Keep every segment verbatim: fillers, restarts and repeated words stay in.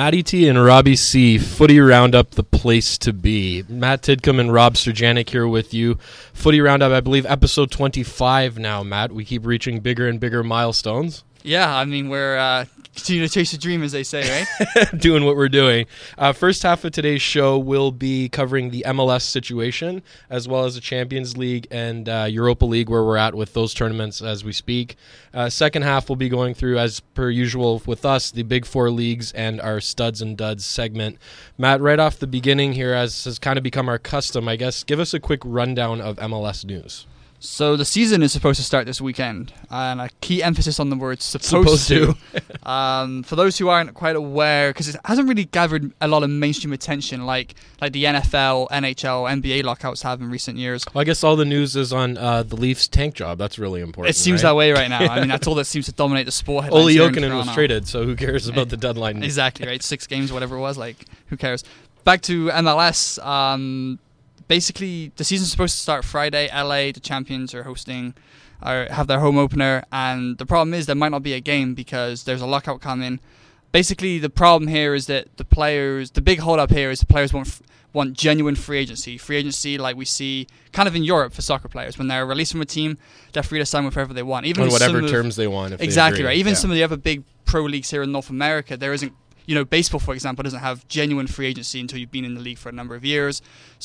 Matty T and Robbie C, Footy Roundup, the place to be. Matt Tidcombe and Rob Surjanic here with you. Footy Roundup, I believe, episode twenty-five now, Matt. We keep reaching bigger and bigger milestones. Yeah, I mean, we're uh, continuing to chase the dream, as they say, right? Doing what we're doing. Uh, first half of today's show will be covering the M L S situation, as well as the Champions League and uh, Europa League, where we're at with those tournaments as we speak. Uh, second half, we'll be going through, as per usual with us, the Big Four leagues and our Studs and Duds segment. Matt, right off the beginning here, as has kind of become our custom, I guess, give us a quick rundown of M L S news. So the season is supposed to start this weekend, and a key emphasis on the word supposed, supposed to. um, for those who aren't quite aware, because it hasn't really gathered a lot of mainstream attention like like the N F L, N H L, N B A lockouts have in recent years. Well, I guess all the news is on uh, the Leafs tank job. That's really important. It seems right? that way right now. I mean, that's all that seems to dominate the sport headlines. Olli here in Jokinen was Toronto. traded, so who cares about the deadline? Exactly, right? Six games, whatever it was. Like, who cares? Back to M L S. Um, Basically, the season's supposed to start Friday. L A, the champions, are hosting, or have their home opener, and the problem is there might not be a game because there's a lockout coming. Basically, the problem here is that the players, the big hold-up here is the players want want genuine free agency. Free agency like we see kind of in Europe for soccer players. When they're released from a team, they're free to sign with whoever they want. Even on whatever some terms of, they want. If exactly they agree. right. Even yeah. some of the other big pro leagues here in North America, there isn't. You know, baseball, for example, doesn't have genuine free agency until you've been in the league for a number of years.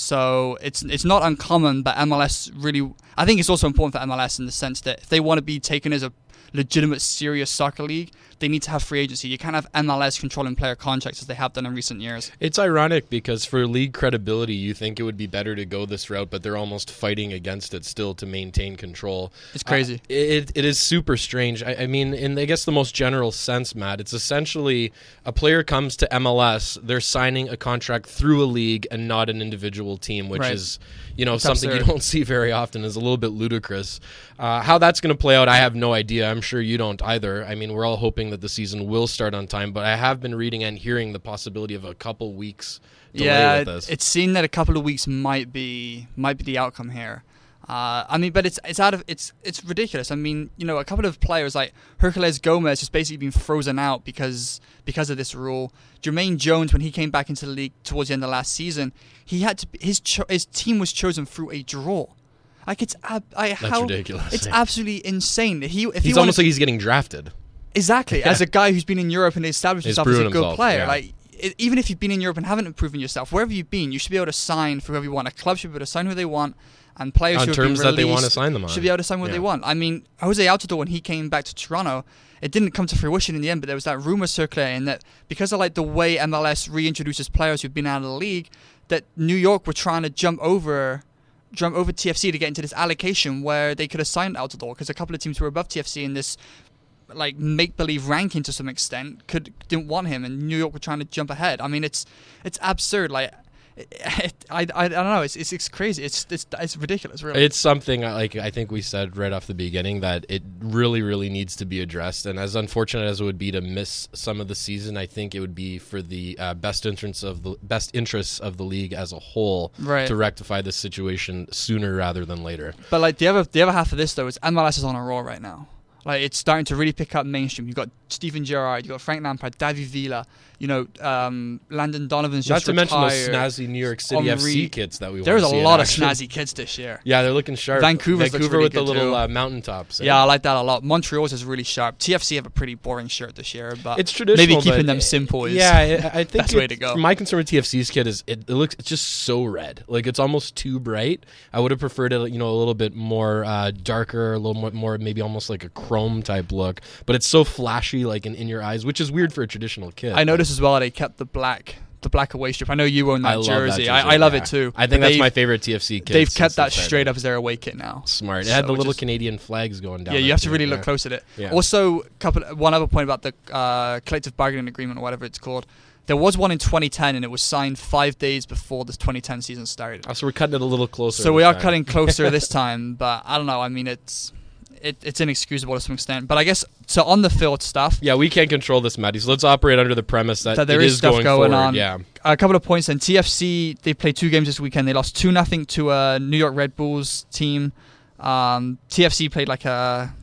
So it's it's not uncommon, but M L S really... I think it's also important for M L S in the sense that if they want to be taken as a legitimate, serious soccer league, they need to have free agency. You can't have M L S controlling player contracts as they have done in recent years. It's ironic because for league credibility, you think it would be better to go this route, but they're almost fighting against it still to maintain control. It's crazy. Uh, it It is super strange. I, I mean, in I guess the most general sense, Matt, it's essentially a player comes to M L S, they're signing a contract through a league and not an individual team, which right. is, you know, it's something absurd. you don't see very often. Is a little bit ludicrous. Uh, how that's going to play out, I have no idea. I'm sure you don't either. I mean, we're all hoping that the season will start on time, but I have been reading and hearing the possibility of a couple weeks delay yeah, with this. It's seen that a couple of weeks might be might be the outcome here. Uh, I mean, but it's it's out of it's it's ridiculous. I mean, you know, a couple of players like Herculez Gomez has basically been frozen out because because of this rule. Jermaine Jones, when he came back into the league towards the end of last season, he had to his cho- his team was chosen through a draw. Like it's ab- I, That's how, ridiculous. It's absolutely insane. He if he's he almost wanted, like he's getting drafted. Exactly, Yeah. as a guy who's been in Europe and established He's himself as a good himself, player. yeah. Like it, even if you've been in Europe and haven't proven yourself, wherever you've been, you should be able to sign for whoever you want. A club should be able to sign who they want, and players On who have terms been that they want to released sign them on. should be able to sign what Yeah. they want. I mean, Jose Altidore, when he came back to Toronto, it didn't come to fruition in the end, but there was that rumor circulating that because of like the way M L S reintroduces players who've been out of the league, that New York were trying to jump over jump over T F C to get into this allocation where they could have signed Altidore because a couple of teams were above T F C in this like make-believe ranking to some extent could didn't want him, and New York were trying to jump ahead. I mean, it's it's absurd. Like it, it, I, I I don't know. It's it's, it's crazy. It's, it's it's ridiculous. Really, It's something uh, like I think we said right off the beginning that it really, really needs to be addressed. And as unfortunate as it would be to miss some of the season, I think it would be for the uh, best interests of the best interests of the league as a whole Right. to rectify this situation sooner rather than later. But like the other the other half of this though is M L S is on a roll right now. Like it's starting to really pick up mainstream. You've got Steven Gerrard, you've got Frank Lampard, David Villa, you know, um, Landon Donovan's Not just to mention retired. those snazzy New York City F C Henri- kits that we There's want a to see lot in of action. snazzy kids this year. Yeah, they're looking sharp. Vancouver's looks Vancouver really with the good little too. uh, mountaintops. eh? Yeah, I like that a lot. Montreal's is really sharp. T F C have a pretty boring shirt this year, but It's traditional. maybe keeping but them it- simple is yeah. I I think best it- way to go. My concern with T F C's kit is it, it looks it's just so red. Like it's almost too bright. I would have preferred it, you know, a little bit more uh, darker, a little more, more maybe almost like a chrome type look. But it's so flashy, like in, in your eyes, which is weird for a traditional kit. I noticed as well they kept the black the black away strip. I know you own that I love jersey. that jersey. I, I love yeah. it too. I think But that's they've- my favorite T F C kit. They've since kept that they started. straight up as their away kit now. Smart. It had So the little just- Canadian flags going down. Yeah, you it have to too, really yeah. look close at it. Yeah. Also, couple one other point about the uh, collective bargaining agreement or whatever it's called. There was one in twenty ten, and it was signed five days before the twenty ten season started. Oh, so we're cutting it a little closer. So we this are time. cutting closer this time, but I don't know. I mean, it's it, it's inexcusable to some extent. But I guess so on the field stuff. Yeah, we can't control this, Matty. So let's operate under the premise that, That there it is is stuff going, going forward. on. Yeah. A couple of points. And T F C, they played two games this weekend. They lost two nothing to a New York Red Bulls team. Um, T F C played like a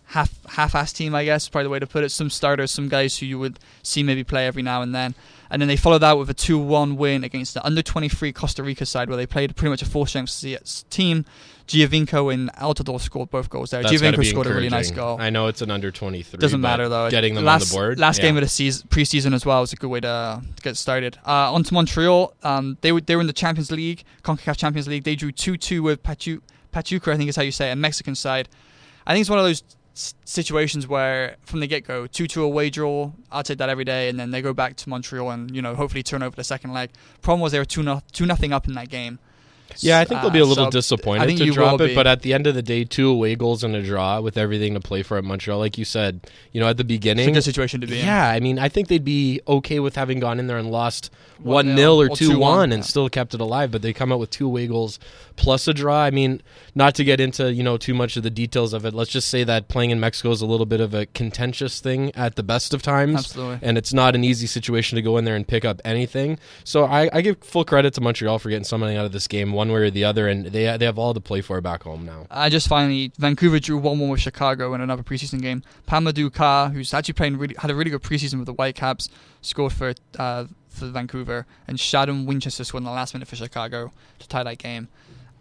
half half-ass team, I guess, is probably the way to put it. Some starters, some guys who you would see maybe play every now and then. And then they followed that with a two one win against the under twenty-three Costa Rica side, where they played pretty much a full-strength team. Giovinco and Altidore scored both goals there. That's Giovinco scored a really nice goal. I know it's an under twenty-three. Doesn't matter, though. Getting them last, on the board. Last yeah. game of the season, preseason as well was a good way to, to get started. Uh, on to Montreal. Um, they, were, they were in the Champions League, CONCACAF Champions League. They drew two two with Pachu, Pachuca, I think is how you say it, a Mexican side. I think it's one of those situations where from the get-go, two two away draw, I'll take that every day, and then they go back to Montreal and, you know, hopefully turn over the second leg. Problem was they were two nothing up in that game. Yeah, I think they'll be a little uh, so disappointed I think to you drop will it, be. but at the end of the day, two away goals and a draw with everything to play for at Montreal, like you said, you know, at the beginning. It's a good situation to be in. Yeah, I mean, I think they'd be okay with having gone in there and lost one one nil or or two one and yeah. still kept it alive, but they come out with two away goals plus a draw. I mean, not to get into, you know, too much of the details of it, let's just say that playing in Mexico is a little bit of a contentious thing at the best of times. Absolutely. And it's not an easy situation to go in there and pick up anything. So I, I give full credit to Montreal for getting something out of this game one way or the other, and they they have all to play for back home now. I just finally, Vancouver drew one one with Chicago in another preseason game. Pamadou Ka, who's actually playing really, had a really good preseason with the Whitecaps, scored for uh, for Vancouver, and Shadon Winchester scored in the last minute for Chicago to tie that game.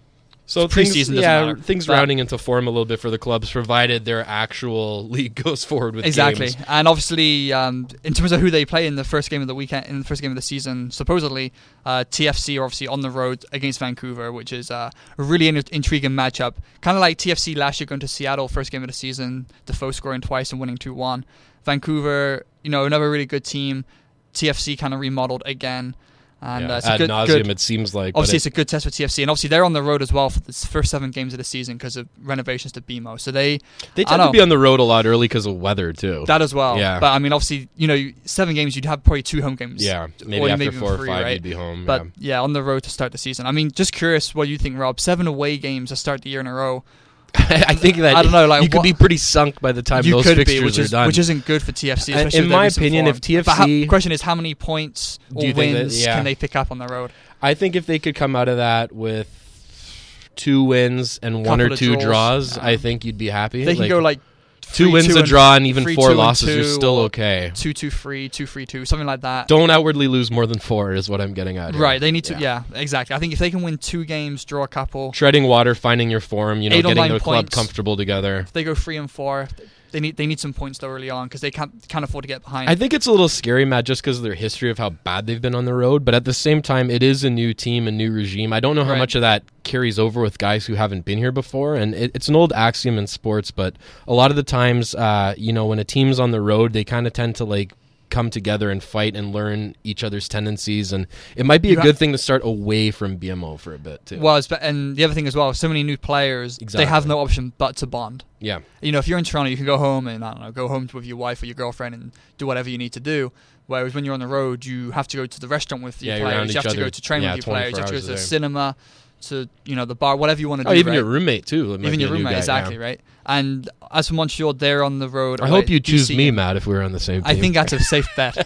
So It's things, preseason, doesn't yeah, matter. things But- rounding into form a little bit for the clubs, provided their actual league goes forward with Exactly, games. and obviously, um, in terms of who they play in the first game of the weekend, in the first game of the season, supposedly uh, T F C are obviously on the road against Vancouver, which is uh, a really in- intriguing matchup. Kind of like T F C last year going to Seattle, first game of the season, Defoe scoring twice and winning two one. Vancouver, you know, another really good team. T F C kind of remodeled again. And Yeah, uh, it's a ad good, nauseum, good, it seems like. but obviously, it- it's a good test for T F C, and obviously they're on the road as well for the first seven games of the season because of renovations to B M O. So they they I tend know. to be on the road a lot early because of weather, too. that as well. Yeah. But I mean, obviously, you know, you- seven games you'd have probably two home games. yeah, maybe or after maybe four or three, five, right? you'd be home. But yeah. yeah, on the road to start the season. I mean, just curious what you think, Rob. Seven away games to start the year in a row. I think that I don't know, like, you could what- be pretty sunk by the time you those could fixtures be, which are is done. which isn't good for T F C. Uh, Especially in with their my recent opinion, form. if T F C But how, question is, how many points or Do you think that- wins yeah. can they pick up on the road? I think if they could come out of that with two wins and one or Couple of two draws, draws, yeah. I think you'd be happy. They can Like, go like two three, wins, two a and- draw, and even three, four two and losses. You're two, still or okay. two two three, two three two, something like that. Don't outwardly lose more than four is what I'm getting at. here. Right, they need to. Yeah. Yeah. exactly. I think if they can win two games, draw a couple, Treading water, finding your form, you know, Eight or getting nine the club points. comfortable together. if they go three and four, they need they need some points though early on because they can't can't afford to get behind. I think it's a little scary, Matt, just because of their history of how bad they've been on the road. But at the same time, it is a new team, a new regime. I don't know how Right. much of that carries over with guys who haven't been here before. And it, it's an old axiom in sports, but a lot of the times, uh, you know, when a team's on the road, they kind of tend to like come together and fight and learn each other's tendencies. And it might be You a ha- good thing to start away from B M O for a bit, too. Well, it's, and the other thing as well, so many new players, they have Exactly. no option but to bond. yeah. You know, if you're in Toronto, you can go home and I don't know, go home with your wife or your girlfriend and do whatever you need to do. Whereas when you're on the road, you have to go to the restaurant with your Yeah, you're around players. You each have to other, go to train yeah, with your players. You have to go twenty-four to the hours a day. cinema, to you know the bar, whatever you want to Oh, do. even right? your roommate, too. It might even be your a new roommate, guy, exactly, yeah. right? And as for Montreal, they're on the road. I uh, hope you D choose C. me, Matt, if we were on the same team. I think that's a safe bet.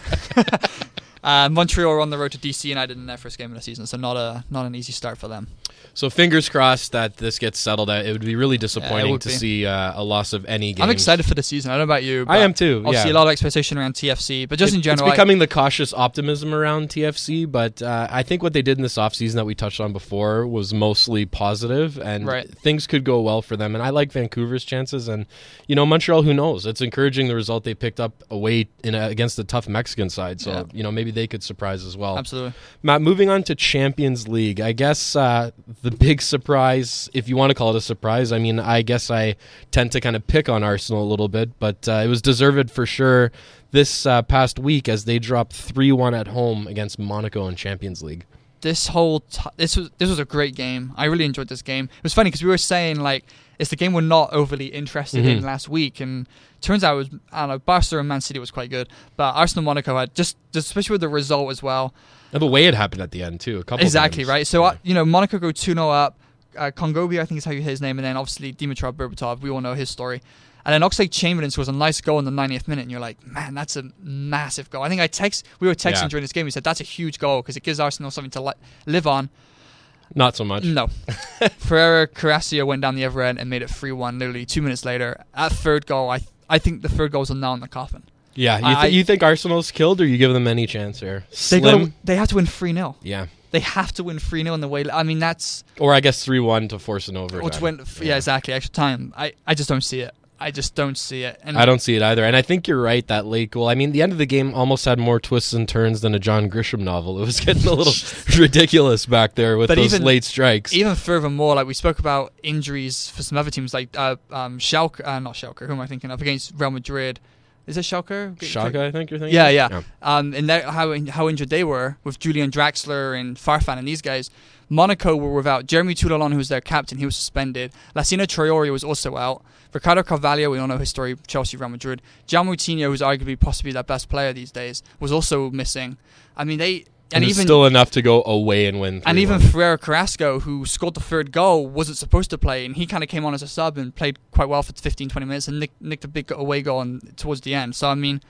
uh, Montreal are on the road to D C United in their first game of the season, so not a not an easy start for them. So fingers crossed that this gets settled out. It would be really disappointing would to be. see uh, a loss of any games. I'm excited for the season. I don't know about you. I but am too. Obviously, Yeah. a lot of expectation around T F C, but just It- in general, it's becoming the cautious optimism around T F C. But uh, I think what they did in this offseason that we touched on before was mostly positive, and Right. things could go well for them. And I like Vancouver's chances. And you know, Montreal, who knows? It's encouraging the result they picked up away in a, against a tough Mexican side. So Yeah. you know, maybe they could surprise as well. I, absolutely. Matt, moving on to Champions League. I guess uh, the big surprise, if you want to call it a surprise, I mean, I guess I tend to kind of pick on Arsenal a little bit, but uh, it was deserved for sure this uh, past week as they dropped three one at home against Monaco in Champions League. This whole t- this was this was a great game. I really enjoyed this game. It was funny because we were saying like it's the game we're not overly interested in Mhm. last week, and turns out it was I don't know. Barca and Man City was quite good, but Arsenal Monaco had just, just especially with the result as well. And the way it happened at the end, too. A couple Exactly times. right. So Yeah. uh, you know Monaco go two nil up. Uh, Kongobi, I think is how you say his name, and then obviously Dimitrov Berbatov. We all know his story. And then Oxlade Chamberlain scores a nice goal in the ninetieth minute, and you're like, man, that's a massive goal. I think I text we were texting Yeah. during this game. We said that's a huge goal because it gives Arsenal something to li- live on. Not so much. No. Ferreira Carrasco went down the other end and made it three one literally two minutes later. At third goal, I th- I think the third goal is a nail in the coffin. Yeah, you, th- I, you think Arsenal's killed, or you give them any chance here? They, Slim? gotta, they have to win three nil. Yeah. They have to win three nil in the way. I mean, that's... Or I guess three one to force an overtime. Or to win, yeah. yeah, exactly. Extra time. I, I just don't see it. I just don't see it. And I don't see it either. And I think you're right, that late goal. I mean, the end of the game almost had more twists and turns than a John Grisham novel. It was getting a little ridiculous back there with but those even, late strikes. Even furthermore, like we spoke about injuries for some other teams, like uh, um, Schalke, uh, not Schalke, who am I thinking of, against Real Madrid. Is it Schalke? Schalke, I think you're thinking? Yeah, yeah. yeah. Um, and that, how how injured they were with Julian Draxler and Farfan and these guys. Monaco were without Jeremy Toulon, who was their captain. He was suspended. Lassina Traore was also out. Ricardo Carvalho, we all know his story, Chelsea, Real Madrid. Gian Moutinho, who's arguably possibly their best player these days, was also missing. I mean, they... And, and it's even still enough to go away and win. And even Ferreira Carrasco, who scored the third goal, wasn't supposed to play, and he kind of came on as a sub and played quite well for fifteen, twenty minutes and nicked, nicked a big away goal on, towards the end. So, I mean,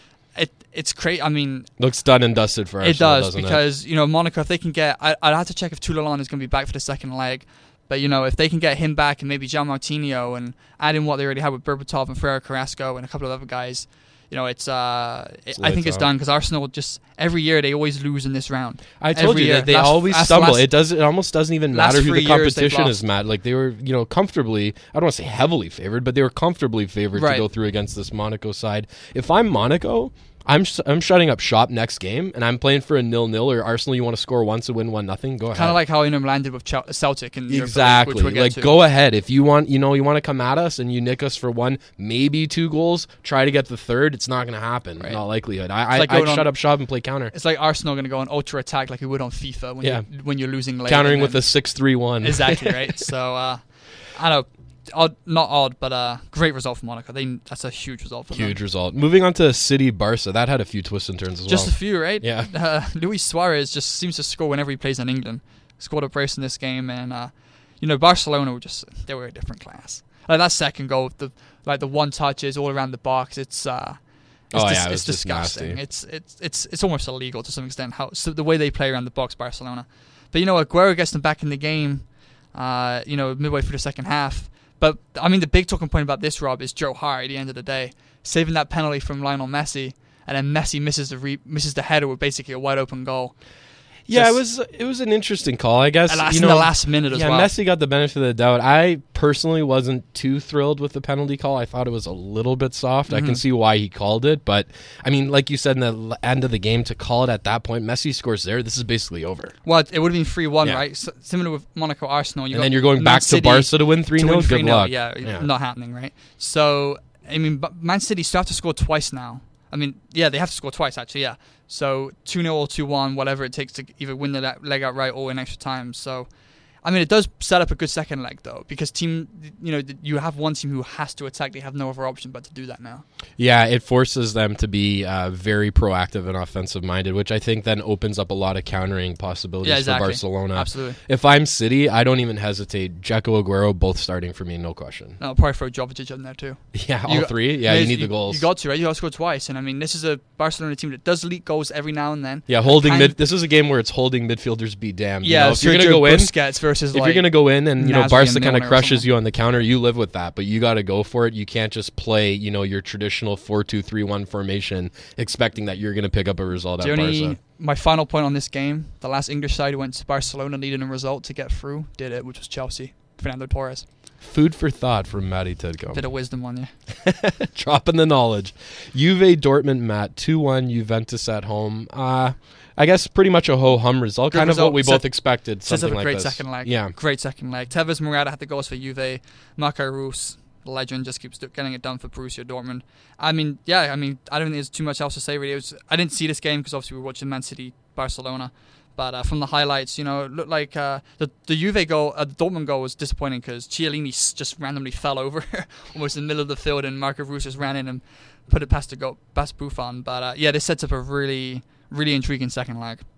it it's crazy. I mean... Looks done and dusted for Arsenal, It does, doesn't because, it? you know, Monaco, if they can get... I, I'd have to check if Toulon is going to be back for the second leg. But, you know, if they can get him back and maybe Gian Moutinho and add in what they already had with Berbatov and Ferreira Carrasco and a couple of other guys... You know, it's. Uh, it's I think it's on. done because Arsenal just every year they always lose in this round. I told every you year. that they last, always last, stumble. Last, it does. It almost doesn't even last matter who the three years they've competition is. lost. Matt, like they were, you know, comfortably. I don't want to say heavily favored, but they were comfortably favored Right. to go through against this Monaco side. If I'm Monaco, I'm sh- I'm shutting up shop next game, and I'm playing for a nil-nil. Or Arsenal, you want to score once and win one nothing? Go ahead. Kind of like how Inter landed with Chel- Celtic and exactly. Which we'll like to. go ahead if you want. You know, you want to come at us and you nick us for one, maybe two goals. Try to get the third. It's not going to happen. Right. Not likelihood. I like I I'd on, shut up shop and play counter. It's like Arsenal going to go on ultra attack like we would on FIFA when Yeah. you when you're losing late. Countering with a six three one. Exactly right. So uh, I don't know. Odd, not odd, but uh, great result for Monaco. They that's a huge result for them. Huge result. Moving on to City Barca, that had a few twists and turns as Just well. a few, right? Yeah. Uh, Luis Suarez just seems to score whenever he plays in England. Scored a brace in this game, and uh, you know Barcelona were just they were a different class. Like that second goal, the like the one touches all around the box. It's uh, it's, Oh, dis- yeah, it was it's just disgusting. nasty. It's it's it's it's almost illegal to some extent how so the way they play around the box, Barcelona. But you know, Aguero gets them back in the game. Uh, you know, midway through the second half. But I mean, the big talking point about this, Rob, is Joe Hart at the end of the day saving that penalty from Lionel Messi, and then Messi misses the re- misses the header with basically a wide open goal. Yeah, Just- it was it was an interesting call, I guess. And that's you in know, the last minute as yeah, well. Messi got the benefit of the doubt. I personally wasn't too thrilled with the penalty call. I thought it was a little bit soft. I can Mhm. see why he called it, but I mean, like you said in the l- end of the game, to call it at that point, Messi scores there. This is basically over. Well, it would have been three one, Yeah. right? S- similar with Monaco Arsenal. You and got then you're going Man back City to Barca to win three to nil. win Good three nil. luck. Yeah, Yeah. not happening, right? So, I mean, but Man City still have to score twice now. I mean, yeah, they have to score twice, actually, yeah. So, two nil or two one, whatever it takes to either win the le- leg outright or in extra time. So, I mean, it does set up a good second leg, though, because team, you know, you have one team who has to attack. They have no other option but to do that now. Yeah, it forces them to be uh, very proactive and offensive minded, which I think then opens up a lot of countering possibilities Yeah, exactly. for Barcelona. Absolutely. If I'm City, I don't even hesitate. Dzeko, Aguero, both starting for me, no question. No, I'll probably throw Jovic in there, too. Yeah, all You got- three. Yeah, you need the goals. You got to, right? You got to score twice. And, I mean, this is a Barcelona team that does leak goals every now and then. Yeah, holding kind- mid. This is a game where it's holding midfielders be damned. You Yeah, know, if you're Sergio gonna go in, Busquets versus, if like, you're gonna go in, and you know Nasri Barca and kind of Milner or crushes something. you on the counter, you live with that. But you got to go for it. You can't just play, you know, your traditional four two three one formation, expecting that you're gonna pick up a result The at only, Barca. my final point on this game, the last English side who went to Barcelona needing a result to get through, did it, which was Chelsea. Fernando Torres. Food for thought from Matty Tidcombe. Bit of wisdom on you. Dropping the knowledge. Juve Dortmund, Matt, two one Juventus at home. Uh, I guess pretty much a ho-hum result. Good kind result. of what we Set- both expected. Sets Something up a like great this. second leg. Yeah. Great second leg. Tevez Morata had the goals for Juve. Marco Reus, the legend, just keeps do- getting it done for Borussia Dortmund. I mean, yeah, I mean, I don't think there's too much else to say really. It was, I didn't see this game because obviously we were watching Man City, Barcelona. But uh, from the highlights, you know, it looked like uh, the the Juve goal, uh, the Dortmund goal was disappointing because Chiellini s- just randomly fell over almost in the middle of the field, and Marco Reus just ran in and put it past the goal, past Buffon. But uh, yeah, this sets up a really, really intriguing second leg.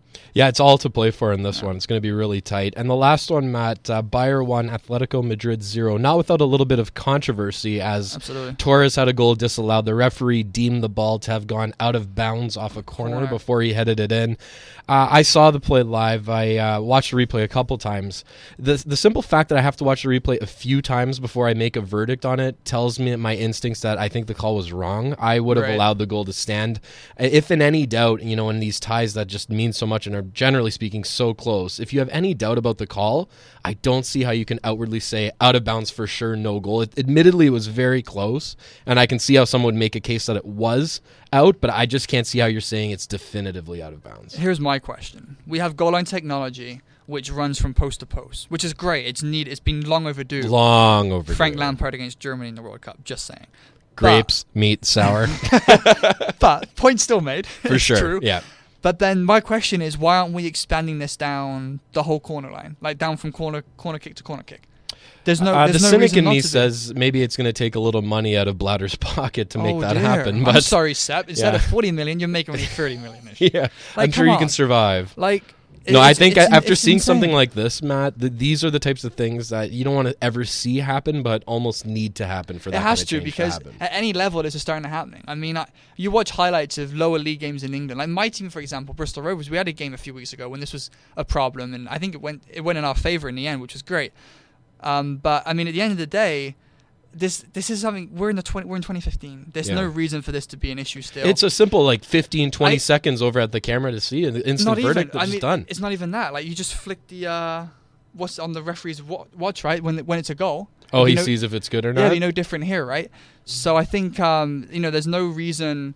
Yeah, it's all to play for in this yeah. one. It's going to be really tight. And the last one, Matt, uh, Bayern one, Atletico Madrid zero. Not without a little bit of controversy, as Absolutely. Torres had a goal disallowed. The referee deemed the ball to have gone out of bounds off a corner, corner. before he headed it in. Uh, I saw the play live. I uh, watched the replay a couple times. The the simple fact that I have to watch the replay a few times before I make a verdict on it tells me my instincts that I think the call was wrong. I would have right. allowed the goal to stand. If in any doubt, you know, in these ties that just mean so much and are generally speaking so close, if you have any doubt about the call, I don't see how you can outwardly say out of bounds for sure, no goal. It, admittedly, it was very close, and I can see how someone would make a case that it was out, but I just can't see how you're saying it's definitively out of bounds. Here's my question. We have goal line technology which runs from post to post, which is great. It's neat. It's been long overdue. Long overdue. Frank Lampard against Germany in the World Cup, just saying. Grapes, but, meat, sour. But point still made. For sure, true. yeah. But then my question is, why aren't we expanding this down the whole corner line, like down from corner corner kick to corner kick? There's no. Uh, there's the no cynic reason in not me to says maybe it's going to take a little money out of Bladder's pocket to make oh that dear. happen. But I'm sorry, Sepp. Instead yeah. of forty million, you're making only thirty million. yeah, like, I'm sure you on. can survive. Like. No, I think it's, after it's seeing insane. something like this, Matt, the, these are the types of things that you don't want to ever see happen, but almost need to happen for that. It has kind of to change because to happen. at any level, this is starting to happen. I mean, I, you watch highlights of lower league games in England, like my team, for example, Bristol Rovers. We had a game a few weeks ago when this was a problem, and I think it went it went in our favour in the end, which was great. Um, but I mean, at the end of the day, this this is something we're in the twenty, we're in twenty fifteen. There's yeah. no reason for this to be an issue still. It's a simple like fifteen, twenty I, seconds over at the camera to see, and the instant not verdict even, is I mean, done. It's not even that. Like you just flick the uh, what's on the referee's watch, right? When when it's a goal. Oh, he know, sees if it's good or not. Yeah, it'd be no different here, right? So I think um, you know, there's no reason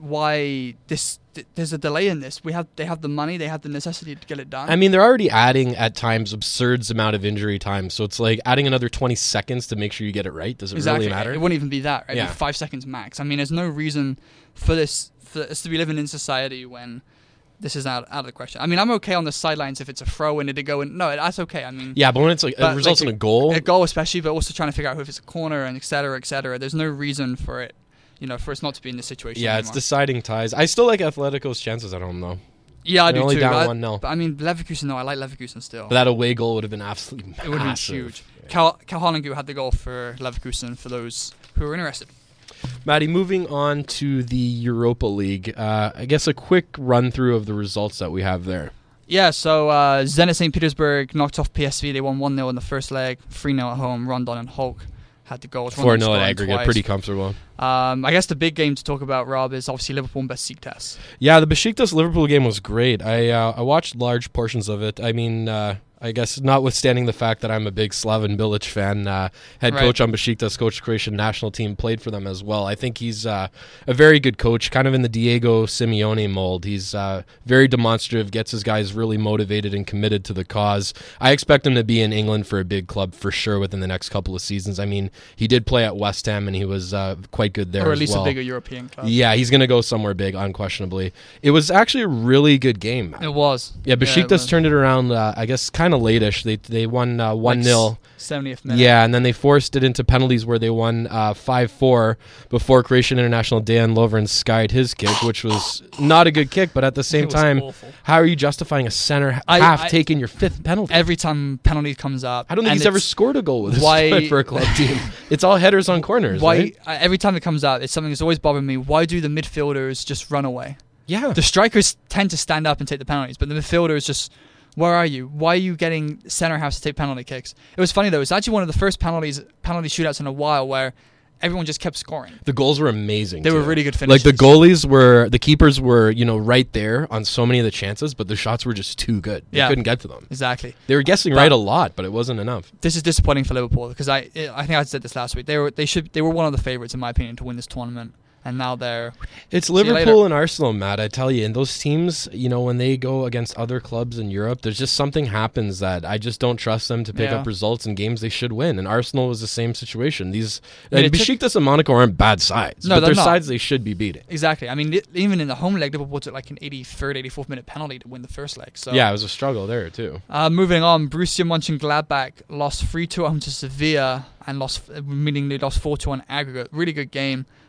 why this th- there's a delay in this. We have they have the money, they have the necessity to get it done. I mean, they're already adding at times absurd amount of injury time, so it's like adding another twenty seconds to make sure you get it right. Does it exactly. really matter? It wouldn't even be that, right? Yeah. It'd be five seconds max. I mean, there's no reason for this for us to be living in society when this is out, out of the question. I mean, I'm okay on the sidelines if it's a throw and it'd go in. No, that's okay. I mean, yeah, but when it's like it results like in a goal, a goal especially, but also trying to figure out if it's a corner and et cetera, et cetera. There's no reason for it. You know, for us not to be in this situation. Yeah, anymore. It's deciding ties. I still like Atletico's chances at home, though. Yeah, I They're do only too. down but one nil. But I mean, Leverkusen, no, I like Leverkusen still. But that away goal would have been absolutely massive. It would have been huge. Yeah. Cal, Cal Hollingu had the goal for Leverkusen for those who are interested. Matty, moving on to the Europa League. Uh, I guess a quick run through of the results that we have there. Yeah, so uh, Zenit Saint Petersburg knocked off P S V. They won one nil in the first leg, three nil at home. Rondon and Hulk had the goals. four nil at aggregate, twice. Pretty comfortable. Um, I guess the big game to talk about, Rob, is obviously Liverpool and Besiktas. Yeah, the Besiktas-Liverpool game was great. I uh, I watched large portions of it. I mean, uh, I guess notwithstanding the fact that I'm a big Slaven Bilic fan, uh, head right. coach on Besiktas, coach the Croatian national team, played for them as well. I think he's uh, a very good coach, kind of in the Diego Simeone mold. He's uh, very demonstrative, gets his guys really motivated and committed to the cause. I expect him to be in England for a big club for sure within the next couple of seasons. I mean, he did play at West Ham and he was uh, quite good there as well. Or at least well. a bigger European club. Yeah, he's going to go somewhere big, unquestionably. It was actually a really good game. It was. Yeah, Besiktas yeah, turned it around, uh, I guess, kind of late-ish. They they won uh, one nil. Like seventieth minute. Yeah, and then they forced it into penalties where they won uh, five four before Croatian international Dejan Lovren skied his kick, which was not a good kick, but at the same time, awful. How are you justifying a center I, half I, taking your fifth penalty? Every time penalty comes up. I don't think he's ever scored a goal with his why, foot for a club team. It's all headers on corners, why, right? uh, every time it comes out, it's something that's always bothered me. Why do the midfielders just run away? Yeah. The strikers tend to stand up and take the penalties, but the midfielders just... Where are you? Why are you getting centre halves to take penalty kicks? It was funny though. It's actually one of the first penalties, penalty shootouts in a while where everyone just kept scoring. The goals were amazing. They too. were really good finishes. Like the goalies were, the keepers were, you know, right there on so many of the chances, but the shots were just too good. They yeah, couldn't get to them. Exactly. They were guessing but right a lot, but it wasn't enough. This is disappointing for Liverpool because I, I think I said this last week. They were, they should, they were one of the favourites in my opinion to win this tournament. And now they're... It's Liverpool and Arsenal, Matt, I tell you. And those teams, you know, when they go against other clubs in Europe, there's just something happens that I just don't trust them to pick yeah. up results in games they should win. And Arsenal was the same situation. These I mean, Besiktas took, and Monaco aren't bad sides, no, but they're, they're sides they should be beating. Exactly. I mean, it, even in the home leg, Liverpool took like an eighty-third, eighty-fourth minute penalty to win the first leg. So yeah, it was a struggle there, too. Uh, moving on, Borussia Mönchengladbach lost three two at home to Sevilla, and lost, meaning they lost four two on aggregate. Really good game.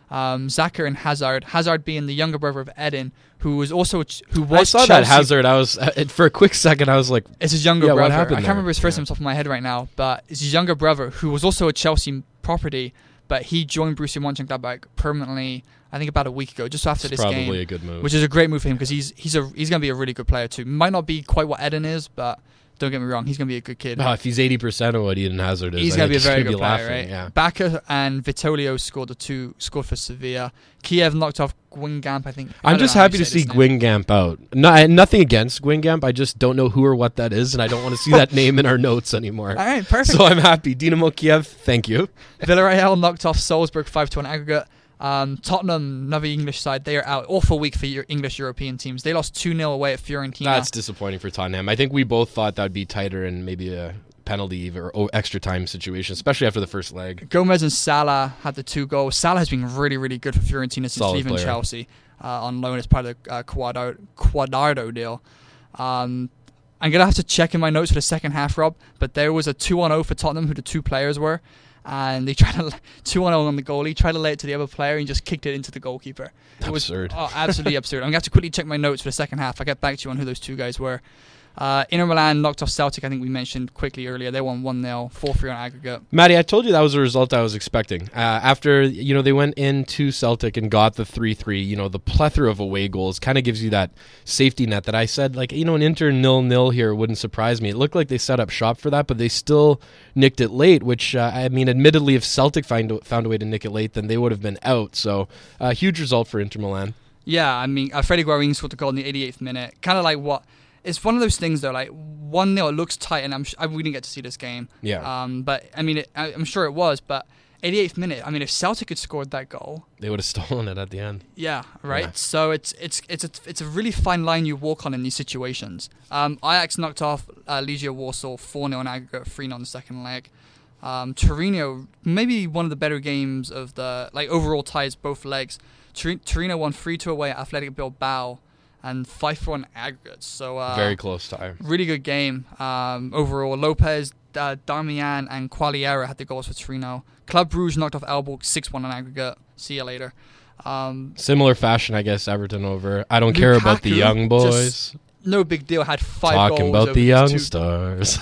Um, Xhaka and Hazard. Hazard being the younger brother of Eden, who was also who was. I saw Chelsea. that Hazard. I was uh, for a quick second. I was like, it's his younger yeah, brother. what happened I can't there? remember his first Yeah. name off the top of my head right now, but it's his younger brother who was also a Chelsea property, but he joined Borussia Mönchengladbach permanently. I think about a week ago, just after it's this probably game, a good move. which is a great move for him because he's he's a he's going to be a really good player too. Might not be quite what Eden is, but don't get me wrong, he's going to be a good kid. Oh, if he's eighty percent of what Eden Hazard is, He's I going to be a think very gonna good be player, laughing, right? Yeah. Baka and Vitolio scored the two, scored for Sevilla. Kiev knocked off Guingamp, I think. I I'm don't just know how happy you to say see this name. Guingamp out. No, nothing against Guingamp. I just don't know who or what that is, and I don't want to see that name in our notes anymore. All right, perfect. So I'm happy. Dynamo Kiev, thank you. Villarreal knocked off Salzburg five to one aggregate. Um, Tottenham, another English side, they are out. Awful week for your English European teams. They lost two nil away at Fiorentina. That's disappointing for Tottenham. I think we both thought that would be tighter and maybe a penalty or o- extra time situation, especially after the first leg. Gomez and Salah had the two goals. Salah has been really, really good for Fiorentina since Solid leaving player. Chelsea uh, on loan as part of the uh, Quadrado, Quadrado deal. Um, I'm going to have to check in my notes for the second half, Rob, but there was a two one oh for Tottenham, who the two players were, and they tried to two one oh on the goalie, tried to lay it to the other player, and just kicked it into the goalkeeper. It was Absurd. oh, absolutely absurd. I'm going to have to quickly check my notes for the second half. I'll get back to you on who those two guys were. Uh, Inter Milan knocked off Celtic, I think we mentioned quickly earlier. They won one nil, four three on aggregate. Matty, I told you that was a result I was expecting. Uh, after, you know, they went into Celtic and got the three three, you know, the plethora of away goals kind of gives you that safety net that I said, like, you know, an Inter nil-nil here wouldn't surprise me. It looked like they set up shop for that, but they still nicked it late, which, uh, I mean, admittedly, if Celtic find, found a way to nick it late, then they would have been out. So, a uh, huge result for Inter Milan. Yeah, I mean, uh, Freddie Guarin scored the goal in the eighty-eighth minute. Kind of like what... It's one of those things, though, like one nil, it looks tight, and I'm sh- I, we didn't get to see this game. Yeah. Um, but, I mean, it, I, I'm sure it was, but eighty-eighth minute, I mean, if Celtic had scored that goal... They would have stolen it at the end. Yeah, right? Yeah. So it's it's it's a, it's a really fine line you walk on in these situations. Um, Ajax knocked off uh, Legia Warsaw four nil on aggregate, three nil on the second leg. Um, Torino, maybe one of the better games of the, like, overall ties, both legs. Tor- Torino won three two away at Athletic Bilbao and five four on aggregates. So uh, Very close tie. really good game um, overall. Lopez, uh, Darmian, and Quagliara had the goals for Torino. Club Brugge knocked off Elbourg six one on aggregate. See you later. Um, Similar fashion, I guess, Everton over. I don't care about the Lukaku young boys. just no big deal. Had five Talking goals. about over the these young two- stars.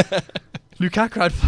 Lukaku had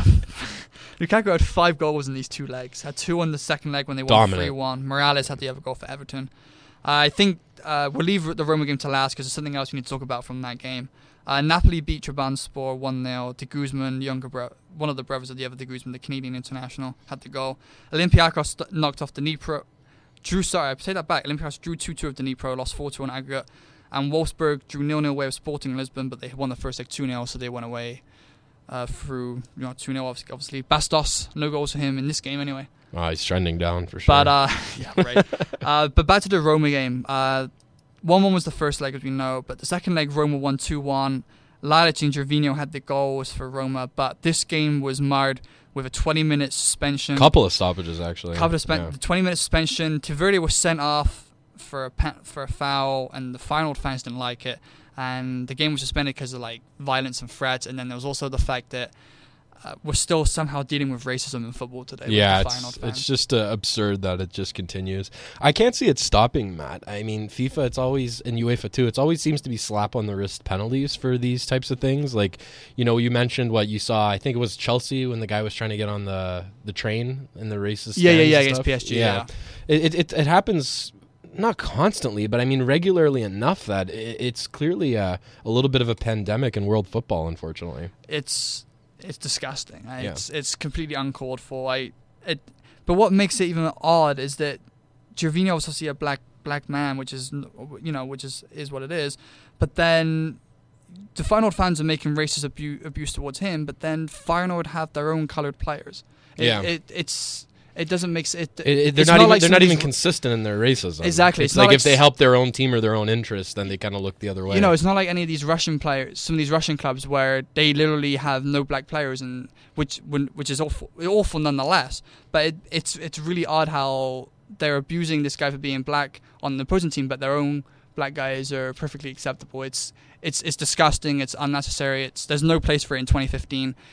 Lukaku had five goals in these two legs. Had two on the second leg when they won Dominant. three one. Morales had the other goal for Everton. Uh, I think uh, we'll leave the Roma game to last because there's something else we need to talk about from that game. Uh, Napoli beat Trabzonspor one nil. De Guzman, younger bro- one of the brothers of the other De Guzman, the Canadian international, had the goal. Olympiacos st- knocked off the Dnipro. Drew, sorry, I say that back. Olympiacos drew two two of the Dnipro, lost four two on aggregate. And Wolfsburg drew nil nil away with Sporting Lisbon, but they won the first leg two nil, so they went away uh, through you know two nil, obviously. Bastos, no goals for him in this game anyway. Oh, he's trending down for sure. But, uh, yeah, right. uh, but back to the Roma game. Uh, one one was the first leg, as we know, but the second leg, Roma won two one. Lalic and Gervinho had the goals for Roma, but this game was marred with a twenty-minute suspension. Couple of stoppages, actually. Couple of spen- Yeah. the twenty-minute suspension. Taverde was sent off for a pen- for a foul, and the Feyenoord fans didn't like it, and the game was suspended because of like violence and threats. And then there was also the fact that uh, we're still somehow dealing with racism in football today. Yeah, with the it's, Feyenoord fans. it's just uh, absurd that it just continues. I can't see it stopping, Matt. I mean, FIFA, it's always, and UEFA too, it always seems to be slap on the wrist penalties for these types of things. Like, you know, you mentioned what you saw, I think it was Chelsea when the guy was trying to get on the, the train in the racist Yeah, yeah, stands yeah, and against stuff. P S G, yeah. It, it, it, it happens... Not constantly, but I mean regularly enough that it's clearly a, a little bit of a pandemic in world football, unfortunately. It's it's disgusting. Uh, Yeah. It's it's completely uncalled for. I it, but what makes it even odd is that Gervinho was obviously a black black man, which is you know which is is what it is. But then the Feyenoord fans are making racist abu- abuse towards him. But then Feyenoord have their own coloured players. It, Yeah. it it's. It doesn't make sense. It, It, it, they're it's not, even like they're some not of even these- consistent in their racism. Exactly. It's, It's not like, like if they s- help their own team or their own interests, then they kind of look the other way. You know, it's not like any of these Russian players, some of these Russian clubs where they literally have no black players, and which when- which is awful, awful nonetheless. But it, it's it's really odd how they're abusing this guy for being black on the opposing team, but their own black guys are perfectly acceptable. It's it's it's disgusting. It's unnecessary. It's there's no place for it in twenty fifteen.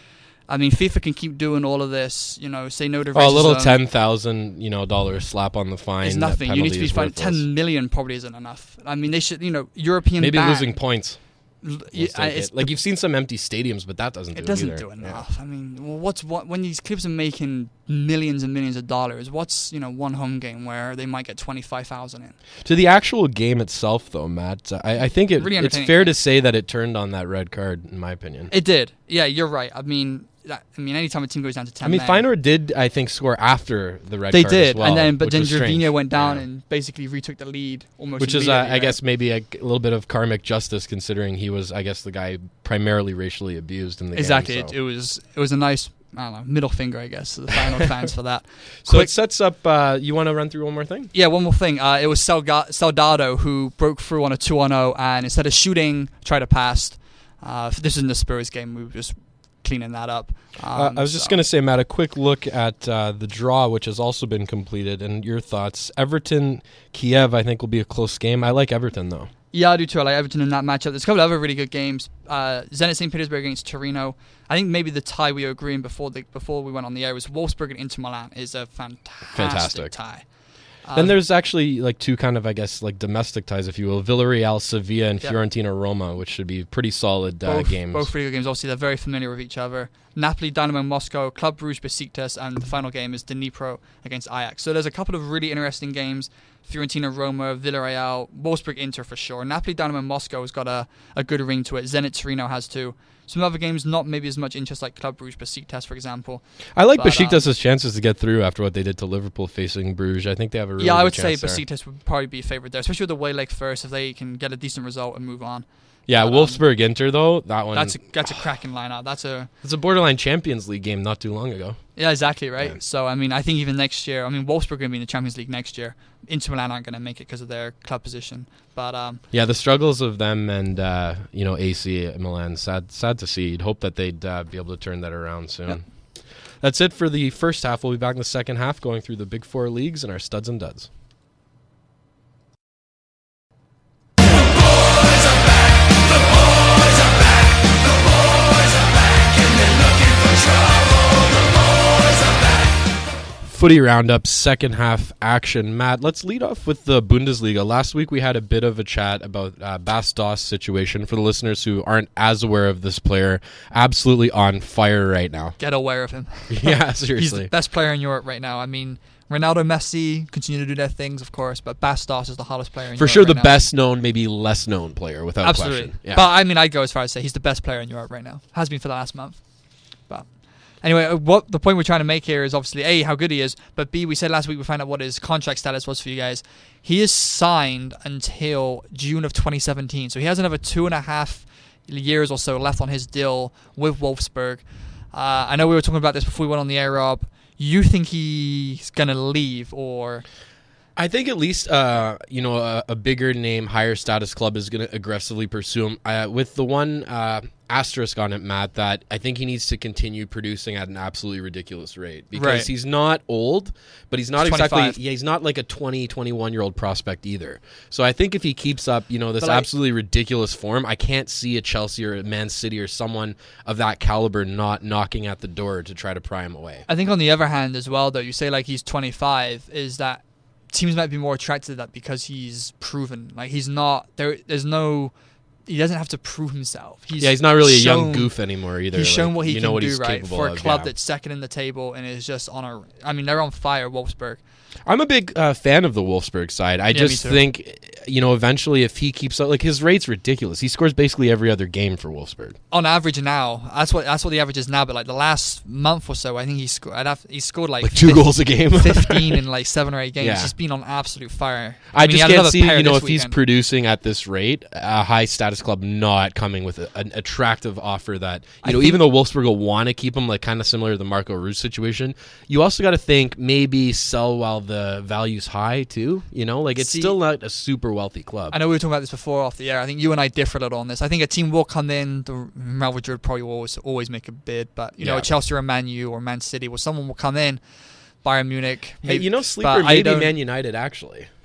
I mean, FIFA can keep doing all of this, you know, say no to racism. Oh, a little ten thousand, you know, dollar slap on the fine. Is nothing. You need to be fined. Ten million probably isn't enough. I mean, they should, you know, European maybe ban, losing points. L- yeah, it's like the, you've seen some empty stadiums, but that doesn't. It do doesn't either. do enough. Yeah. I mean, well, what's what when these clubs are making millions and millions of dollars? What's you know one home game where they might get twenty five thousand in? To the actual game itself, though, Matt, I, I think it, really it's fair to say that it turned on that red card, in my opinion. It did. Yeah, you're right. I mean. I mean, anytime a team goes down to ten. I mean, men, Feyenoord did, I think, score after the red they card. They did, as well, and then but then strange. Gervinho went down yeah. and basically retook the lead almost. Which is, uh, I right? guess, maybe a, a little bit of karmic justice, considering he was, I guess, the guy primarily racially abused in the exactly. game. Exactly, so. it, it was it was a nice, I don't know, middle finger, I guess, to the Feyenoord fans for that. So Quick, it sets up. Uh, you want to run through one more thing? Yeah, one more thing. Uh, it was Salga- Soldado who broke through on a two on zero, and instead of shooting, tried to pass. Uh, this is in the Spurs game. We were just cleaning that up. Um, uh, I was so. just going to say, Matt, a quick look at uh, the draw, which has also been completed, and your thoughts. Everton, Kiev, I think will be a close game. I like Everton, though. Yeah, I do too. I like Everton in that matchup. There's a couple of other really good games. Uh, Zenit Saint Petersburg against Torino. I think maybe the tie we were agreeing before the, before we went on the air was Wolfsburg and Inter Milan is a fantastic, fantastic. tie. Then um, there's actually like two kind of, I guess, like domestic ties, if you will. Villarreal, Sevilla, and yep. Fiorentina, Roma, which should be pretty solid uh, both, games. Both really good games. Obviously, they're very familiar with each other. Napoli, Dynamo Moscow, Club Brugge, Besiktas, and the final game is Dnipro against Ajax. So there's a couple of really interesting games. Fiorentina, Roma, Villarreal, Wolfsburg, Inter for sure. Napoli, Dynamo Moscow has got a, a good ring to it. Zenit Torino has too. Some other games, not maybe as much interest, like Club Brugge, Besiktas, for example. I like but, Besiktas' um, chances to get through after what they did to Liverpool facing Bruges. I think they have a really yeah. good I would say chance there. Besiktas would probably be a favourite there, especially with the way like first if they can get a decent result and move on. Yeah, but, Wolfsburg um, Inter though that one. That's a, that's a cracking lineup. That's a it's a borderline Champions League game not too long ago. Yeah, exactly right. Yeah. So I mean, I think even next year, I mean, Wolfsburg are going to be in the Champions League next year. Inter Milan aren't going to make it because of their club position. But um, yeah, the struggles of them and uh, you know A C Milan, sad sad to see. You'd hope that they'd uh, be able to turn that around soon. Yep. That's it for the first half. We'll be back in the second half, going through the big four leagues and our studs and duds. Footy Roundup, second half action. Matt, let's lead off with the Bundesliga. Last week we had a bit of a chat about uh, Bas Doss' situation. For the listeners who aren't as aware of this player, absolutely on fire right now. Get aware of him. Yeah, seriously. He's the best player in Europe right now. I mean, Ronaldo, Messi continue to do their things, of course, but Bas Doss is the hottest player in For Europe sure, right the now. best known, maybe less known player, without Absolutely. question. Yeah. But I mean, I'd go as far as to say he's the best player in Europe right now. Has been for the last month. But anyway, what the point we're trying to make here is obviously A, how good he is, but B, we said last week we found out what his contract status was for you guys. He is signed until June of twenty seventeen, so he has another two and a half years or so left on his deal with Wolfsburg. Uh, I know we were talking about this before we went on the air, Rob. You think he's going to leave, or... I think at least uh, you know a, a bigger name, higher status club is going to aggressively pursue him. Uh, with the one uh, asterisk on it, Matt, that I think he needs to continue producing at an absolutely ridiculous rate because right. he's not old, but he's not he's exactly yeah, he's not like a twenty, twenty-one year old prospect either. So I think if he keeps up, you know, this but like, absolutely ridiculous form, I can't see a Chelsea or a Man City or someone of that caliber not knocking at the door to try to pry him away. I think on the other hand as well, though, you say like he's twenty-five, is that teams might be more attracted to that because he's proven. Like he's not there. There's no. He doesn't have to prove himself. He's yeah, he's not really shown, a young goof anymore either. He's like, shown what he you can know what do he's right for a of, club yeah. that's second in the table and is just on a. I mean, they're on fire, Wolfsburg. I'm a big uh, fan of the Wolfsburg side. I Yeah, just me too. think, you know, eventually if he keeps up, like his rate's ridiculous. He scores basically every other game for Wolfsburg. On average now, that's what that's what the average is now. But like the last month or so, I think he scored. I'd have he scored like, Like two fifty, goals a game, fifteen in like seven or eight games. Yeah. He's just been on absolute fire. I, mean, he just had can't another see, pair you know, this if he's weekend. producing at this rate, a high status club not coming with a, an attractive offer that, you I know, think- even though Wolfsburg will want to keep him, like kind of similar to the Marco Reus situation, you also got to think maybe sell while the value's high too. You know, like it's See- still not a super wealthy club. I know we were talking about this before off the air. I think you and I differ a little on this. I think a team will come in. The Real Madrid probably will always always make a bid, but you know, Yeah. a Chelsea or a Man U or Man City, well, someone will come in. Bayern Munich. Hey, maybe, you know, sleeper but I maybe don't- Man United actually.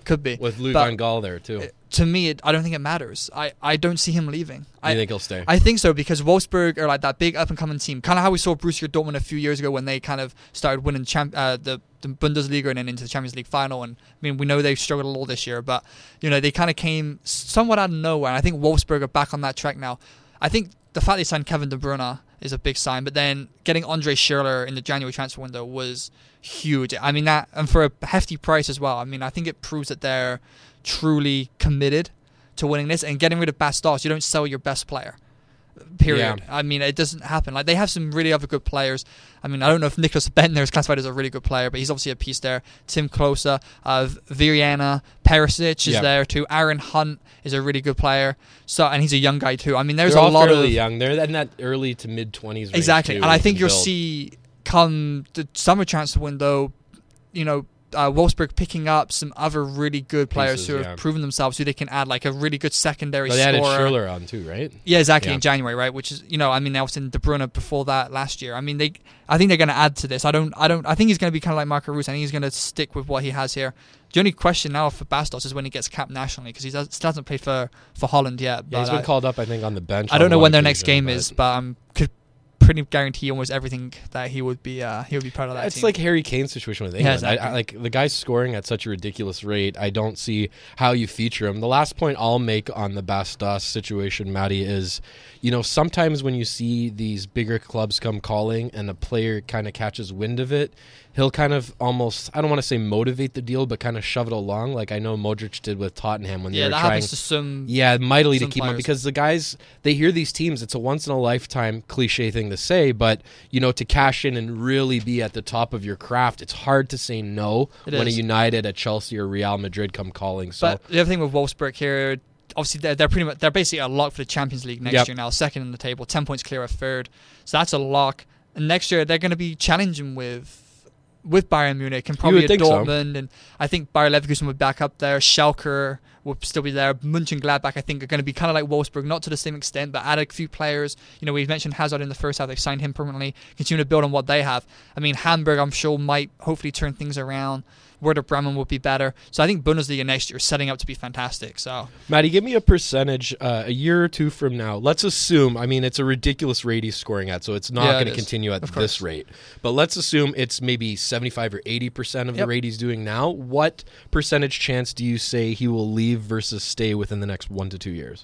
could be. With Louis But van Gaal there, too. it- to me, it, I don't think it matters. I, I don't see him leaving. You I think he'll stay? I think so, because Wolfsburg are like that big up and coming team, kind of how we saw Borussia Dortmund a few years ago when they kind of started winning champ, uh, the, the Bundesliga and then into the Champions League final. And I mean, we know they've struggled a lot this year, but you know they kind of came somewhat out of nowhere. And I think Wolfsburg are back on that track now. I think the fact they signed Kevin De Bruyne is a big sign, but then getting Andre Schürrle in the January transfer window was huge. I mean that, and for a hefty price as well. I mean, I think it proves that they're truly committed to winning this, and getting rid of Bastos. You don't sell your best player. Period. Yeah. I mean, it doesn't happen. Like they have some really other good players. I mean, I don't know if Nicholas Bentner is classified as a really good player, but he's obviously a piece there. Tim Klose, uh, Viriana, Perisic is Yeah. there too. Aaron Hunt is a really good player. So, and he's a young guy too. I mean, there's They're a all lot fairly of young. They're in that early to mid twenties range. exactly, too, and I who think can you'll build. see come the summer transfer window, you know, uh, Wolfsburg picking up some other really good players Pieces, who have yeah. proven themselves, who they can add like a really good secondary But they added scorer. Schürrle on too, right? Yeah, exactly, Yeah. in January, right? Which is, you know, I mean, Nelson De Bruyne before that last year. I mean, they, I think they're going to add to this. I don't, I don't, I think he's going to be kind of like Marco Reus. I think he's going to stick with what he has here. The only question now for Bastos is when he gets capped nationally, because he does, still hasn't played for, for Holland yet. Yeah, he's but been I, called up, I think, on the bench. I don't on know one when their next occasion, game but is, but I'm could pretty guarantee almost everything that he would be, uh, he would be part of that It's team. like Harry Kane's situation with Yeah, England. I, exactly. I, like the guy's scoring at such a ridiculous rate. I don't see how you feature him. The last point I'll make on the Bastos situation, Matty, is you know sometimes when you see these bigger clubs come calling and a player kind of catches wind of it, he'll kind of almost, I don't want to say motivate the deal, but kind of shove it along. Like I know Modric did with Tottenham when yeah, they were that trying. happens to some. Yeah, mightily to some keep him players. because the guys, they hear these teams. It's a once in a lifetime cliche thing to say, but you know, to cash in and really be at the top of your craft, it's hard to say no It when is. a United, a Chelsea, or Real Madrid come calling. So But the other thing with Wolfsburg here, obviously they're, they're pretty much they're basically a lock for the Champions League next Yep. year now, second in the table, ten points clear of third. So that's a lock. And next year they're going to be challenging with with Bayern Munich and probably would a think so. Dortmund, and I think Bayer Leverkusen would back up there. Schalke will still be there. Mönchengladbach, I think, are going to be kind of like Wolfsburg, not to the same extent, but add a few players. You know, we've mentioned Hazard in the first half; they've signed him permanently. Continue to build on what they have. I mean, Hamburg, I'm sure, might hopefully turn things around. Werder Bremen would be better. So I think Bundesliga next year is setting up to be fantastic. So Matty, give me a percentage uh, a year or two from now. Let's assume, I mean, it's a ridiculous rate he's scoring at, so it's not Yeah, it going to is. continue at Of this course. rate. But let's assume it's maybe seventy-five or eighty percent of Yep. the rate he's doing now. What percentage chance do you say he will leave versus stay within the next one to two years?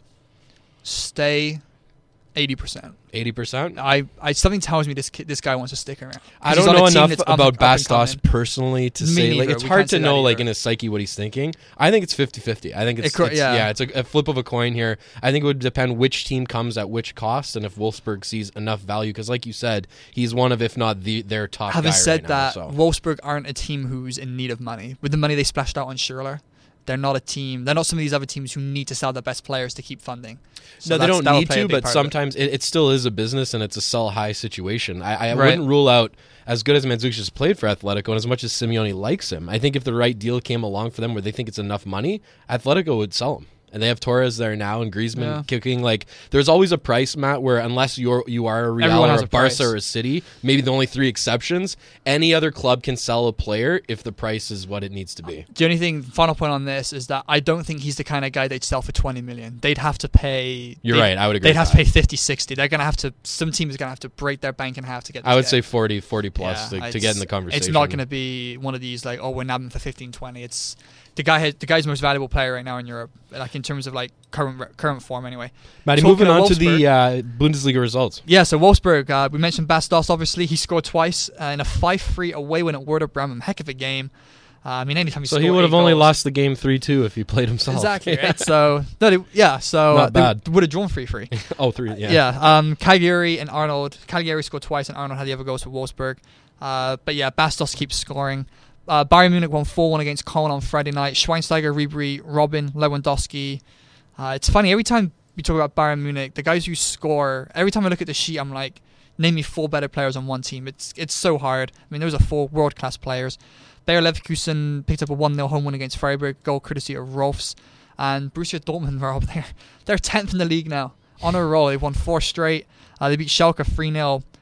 stay eighty percent. eighty percent? I, I something tells me this kid, this guy wants to stick around. I He's don't on a know team enough that's up about and- up and Bastos coming. personally to Me say like neither. it's We hard can't to say that know like either. in his psyche what he's thinking. I think it's fifty-fifty. I think it's, It could- it's- yeah. yeah, it's a, a flip of a coin here. I think it would depend which team comes at which cost and if Wolfsburg sees enough value because like you said, he's one of if not the their top Having guy said right that, now, so. Wolfsburg aren't a team who's in need of money. With the money they splashed out on Schürrle, they're not a team. They're not some of these other teams who need to sell their best players to keep funding. So no, they that's- don't that'll need play a to, big but part of it. sometimes it, it still is a business and it's a sell high situation. I, I Right. wouldn't rule out as good as Mandzukic has played for Atletico and as much as Simeone likes him. I think if the right deal came along for them where they think it's enough money, Atletico would sell him. And they have Torres there now and Griezmann Yeah. kicking. Like, there's always a price, Matt, where unless you're you are a Real Everyone or has a a Barca price. or a City, maybe the only three exceptions, any other club can sell a player if the price is what it needs to be. The only thing, final point on this is that I don't think he's the kind of guy they'd sell for twenty million. They'd have to pay. You're they'd- right. I would agree They'd with have to that. pay fifty, sixty. They're gonna have to. Some teams are gonna have to break their bank in half to get. This I would guy. say forty, forty plus Yeah, to, to it's- get in the conversation. It's not going to be one of these like, oh, we're nabbing for fifteen, twenty. It's the guy. Has, the guy's most valuable player right now in Europe, like in terms of like current re- current form anyway. Matty, Talking moving of on to the Wolfsburg- uh, Bundesliga results. Yeah, so Wolfsburg. Uh, we mentioned Bastos. Obviously, he scored twice uh, in a five three away win at Werder Bremen. Heck of a game. Uh, I mean, anytime he So scored he would have eight only goals- lost the game three two if he played himself. Exactly. Right? So no, they, yeah. So Not uh, they bad. would have drawn three three. oh, three, yeah. Yeah. Um, Cagliari and Arnold. Cagliari scored twice, and Arnold had the other goals for Wolfsburg. Uh, but yeah, Bastos keeps scoring. Uh, Bayern Munich won four one against Cologne on Friday night. Schweinsteiger, Ribery, Robin, Lewandowski. Uh, it's funny, every time we talk about Bayern Munich, the guys who score, every time I look at the sheet, I'm like, name me four better players on one team. It's it's so hard. I mean, those are four world-class players. Bayer Leverkusen picked up a one nil home win against Freiburg, goal courtesy of Rolfs. And Borussia Dortmund were up there. They're tenth in the league now. On a roll. They've won four straight. Uh, they beat Schalke three nil.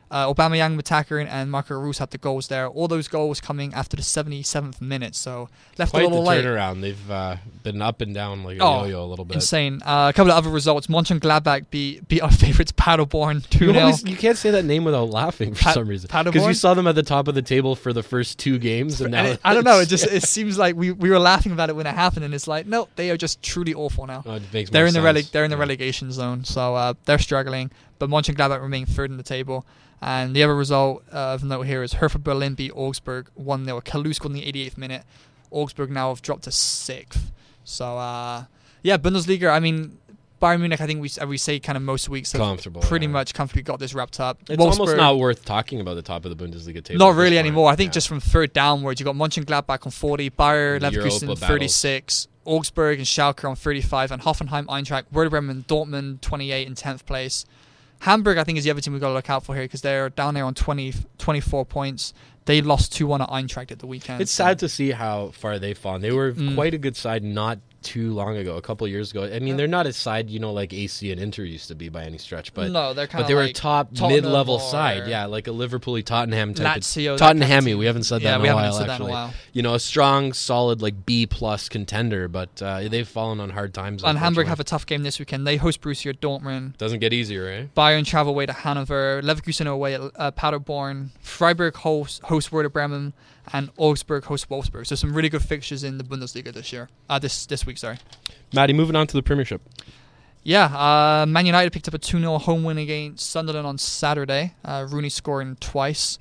Uh, Aubameyang, Matakerin, and Marco Reus had the goals there. All those goals coming after the seventy-seventh minute, so left Quite a little the late. turnaround. They've uh, been up and down like a Oh, yo-yo a little bit. Insane. Uh, a couple of other results. Mönchengladbach beat beat our favorites Paderborn two You, nil. always, you can't say that name without laughing for Pa- some reason. Paderborn? Because you saw them at the top of the table for the first two games, and now And it- I don't know. It it's- just it seems like we, we were laughing about it when it happened, and it's like no, they are just truly awful now. Oh, it makes They're more in the sense. rele- they're in the Yeah. relegation zone, so uh, they're struggling. But Mönchengladbach remain third in the table. And the other result uh, of note here is Hertha Berlin beat Augsburg one nil. Kalou scored in the eighty-eighth minute. Augsburg now have dropped to sixth. So, uh, yeah, Bundesliga, I mean, Bayern Munich, I think we we say kind of most weeks have Comfortable, pretty yeah. much comfortably got this wrapped up. It's Wolfsburg, almost not worth talking about the top of the Bundesliga table. not at this really point. anymore. I think Yeah. just from third downwards, you got Mönchengladbach on forty, Bayer The Leverkusen Europa thirty-six, Augsburg and Schalke on thirty-five, and Hoffenheim, Eintracht, Werder Bremen, Dortmund twenty-eight in tenth place. Hamburg, I think, is the other team we've got to look out for here because they're down there on twenty, twenty-four points. They lost two one at Eintracht at the weekend. It's so- sad to see how far they've fallen. They were Mm. quite a good side not too long ago, a couple of years ago. I mean, Yeah. they're not a side, you know, like A C and Inter used to be by any stretch, but no, they're kind but of they were like a top Tottenham mid-level or side, yeah, like a Liverpool Tottenham type. Lazio, of, that kind of Tottenham. team. We haven't said that Yeah, in we a haven't while. said that in a actually, while. you know, a strong, solid like B plus contender, but uh, they've fallen on hard times. And Hamburg unfortunately. have a tough game this weekend. They host Borussia Dortmund. Doesn't get easier, eh? Bayern travel away to Hanover. Leverkusen away at uh, Paderborn. Freiburg host, host Werder Bremen. And Augsburg host Wolfsburg. So some really good fixtures in the Bundesliga this year. Uh, this this week, sorry. Matty, moving on to the Premiership. Yeah, uh, Man United picked up a two nil home win against Sunderland on Saturday. Uh, Rooney scoring twice.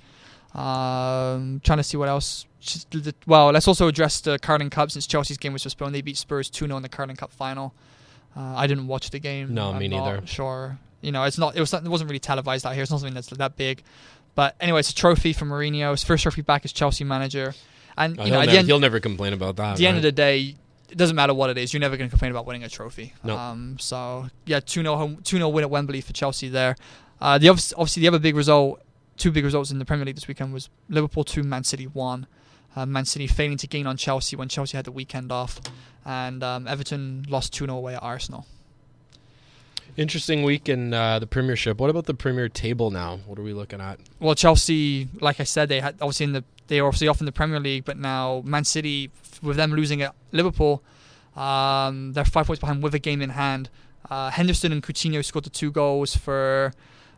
Um, trying to see what else. Just, well, let's also address the Carling Cup since Chelsea's game was postponed. They beat Spurs two nil in the Carling Cup final. Uh, I didn't watch the game. No, I'm me not neither. Sure, you know, it's not. It was. It wasn't really televised out here. It's not something that's that big. But anyway, it's a trophy for Mourinho. His first trophy back as Chelsea manager. And Oh, you he'll, know, at never, the end, he'll never complain about that. at the end right? of the day, it doesn't matter what it is. You're never going to complain about winning a trophy. No. Um, so yeah, two nil home, two nil win at Wembley for Chelsea there. Uh, the obvi- obviously the other big result, two big results in the Premier League this weekend was Liverpool two, Man City one. Uh, Man City failing to gain on Chelsea when Chelsea had the weekend off, and um, Everton lost two nil away at Arsenal. Interesting week in uh, the Premiership. What about the Premier table now? What are we looking at? Well, Chelsea, like I said, they had obviously in the they were obviously off in the Premier League, but now Man City, with them losing at Liverpool, um, they're five points behind with a game in hand. Uh, Henderson and Coutinho scored the two goals for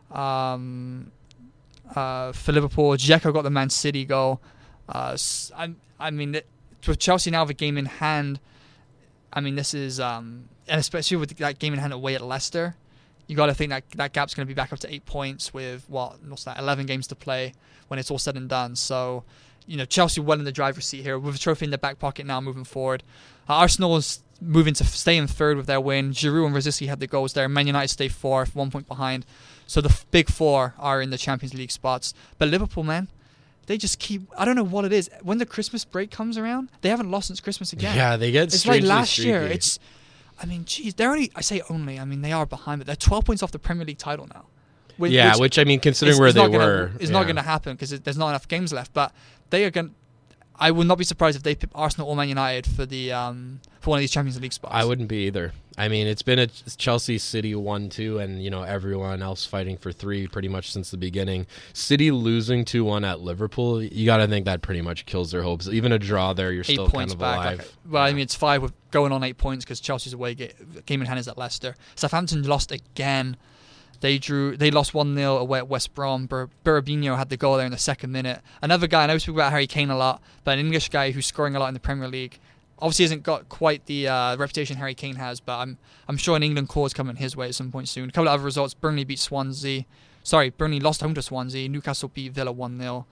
um, uh, for Liverpool. Dzeko got the Man City goal. Uh, s- I, I mean, it, with Chelsea now with a game in hand, I mean this is um, and especially with that game in hand away at Leicester. You got to think that that gap's going to be back up to eight points with what what's that eleven games to play when it's all said and done. So, you know, Chelsea well in the driver's seat here with a trophy in their back pocket now moving forward. Uh, Arsenal is moving to stay in third with their win. Giroud and Rosicky had the goals there. Man United stay fourth, one point behind. So the f- big four are in the Champions League spots. But Liverpool, man, they just keep. I don't know what it is. When the Christmas break comes around, they haven't lost since Christmas again. Yeah, they get It's like strangely last year. streaky. It's, I mean, geez, they're only. I say only. I mean, they are behind, but they're twelve points off the Premier League title now. Which, yeah, which which I mean, considering is- where is they not gonna- were, it's yeah. not going to happen because there's not enough games left. But they are going. I would not be surprised if they pick Arsenal or Man United for the um, for one of these Champions League spots. I wouldn't be either. I mean, it's been a Chelsea City one two, and you know everyone else fighting for three pretty much since the beginning. City losing two one at Liverpool, you got to think that pretty much kills their hopes. Even a draw there, you're eight still points kind of back. alive. Like, well, I mean, it's five with going on eight points because Chelsea's away ga- game in hand is at Leicester. Southampton lost again. They drew. They lost one nil away at West Brom. Bur- Burabinho had the goal there in the second minute. Another guy, I know we speak about Harry Kane a lot, but an English guy who's scoring a lot in the Premier League. Obviously hasn't got quite the uh, reputation Harry Kane has, but I'm I'm sure an England call is coming his way at some point soon. A couple of other results. Burnley beat Swansea. Sorry, Burnley lost home to Swansea. Newcastle beat Villa one nil.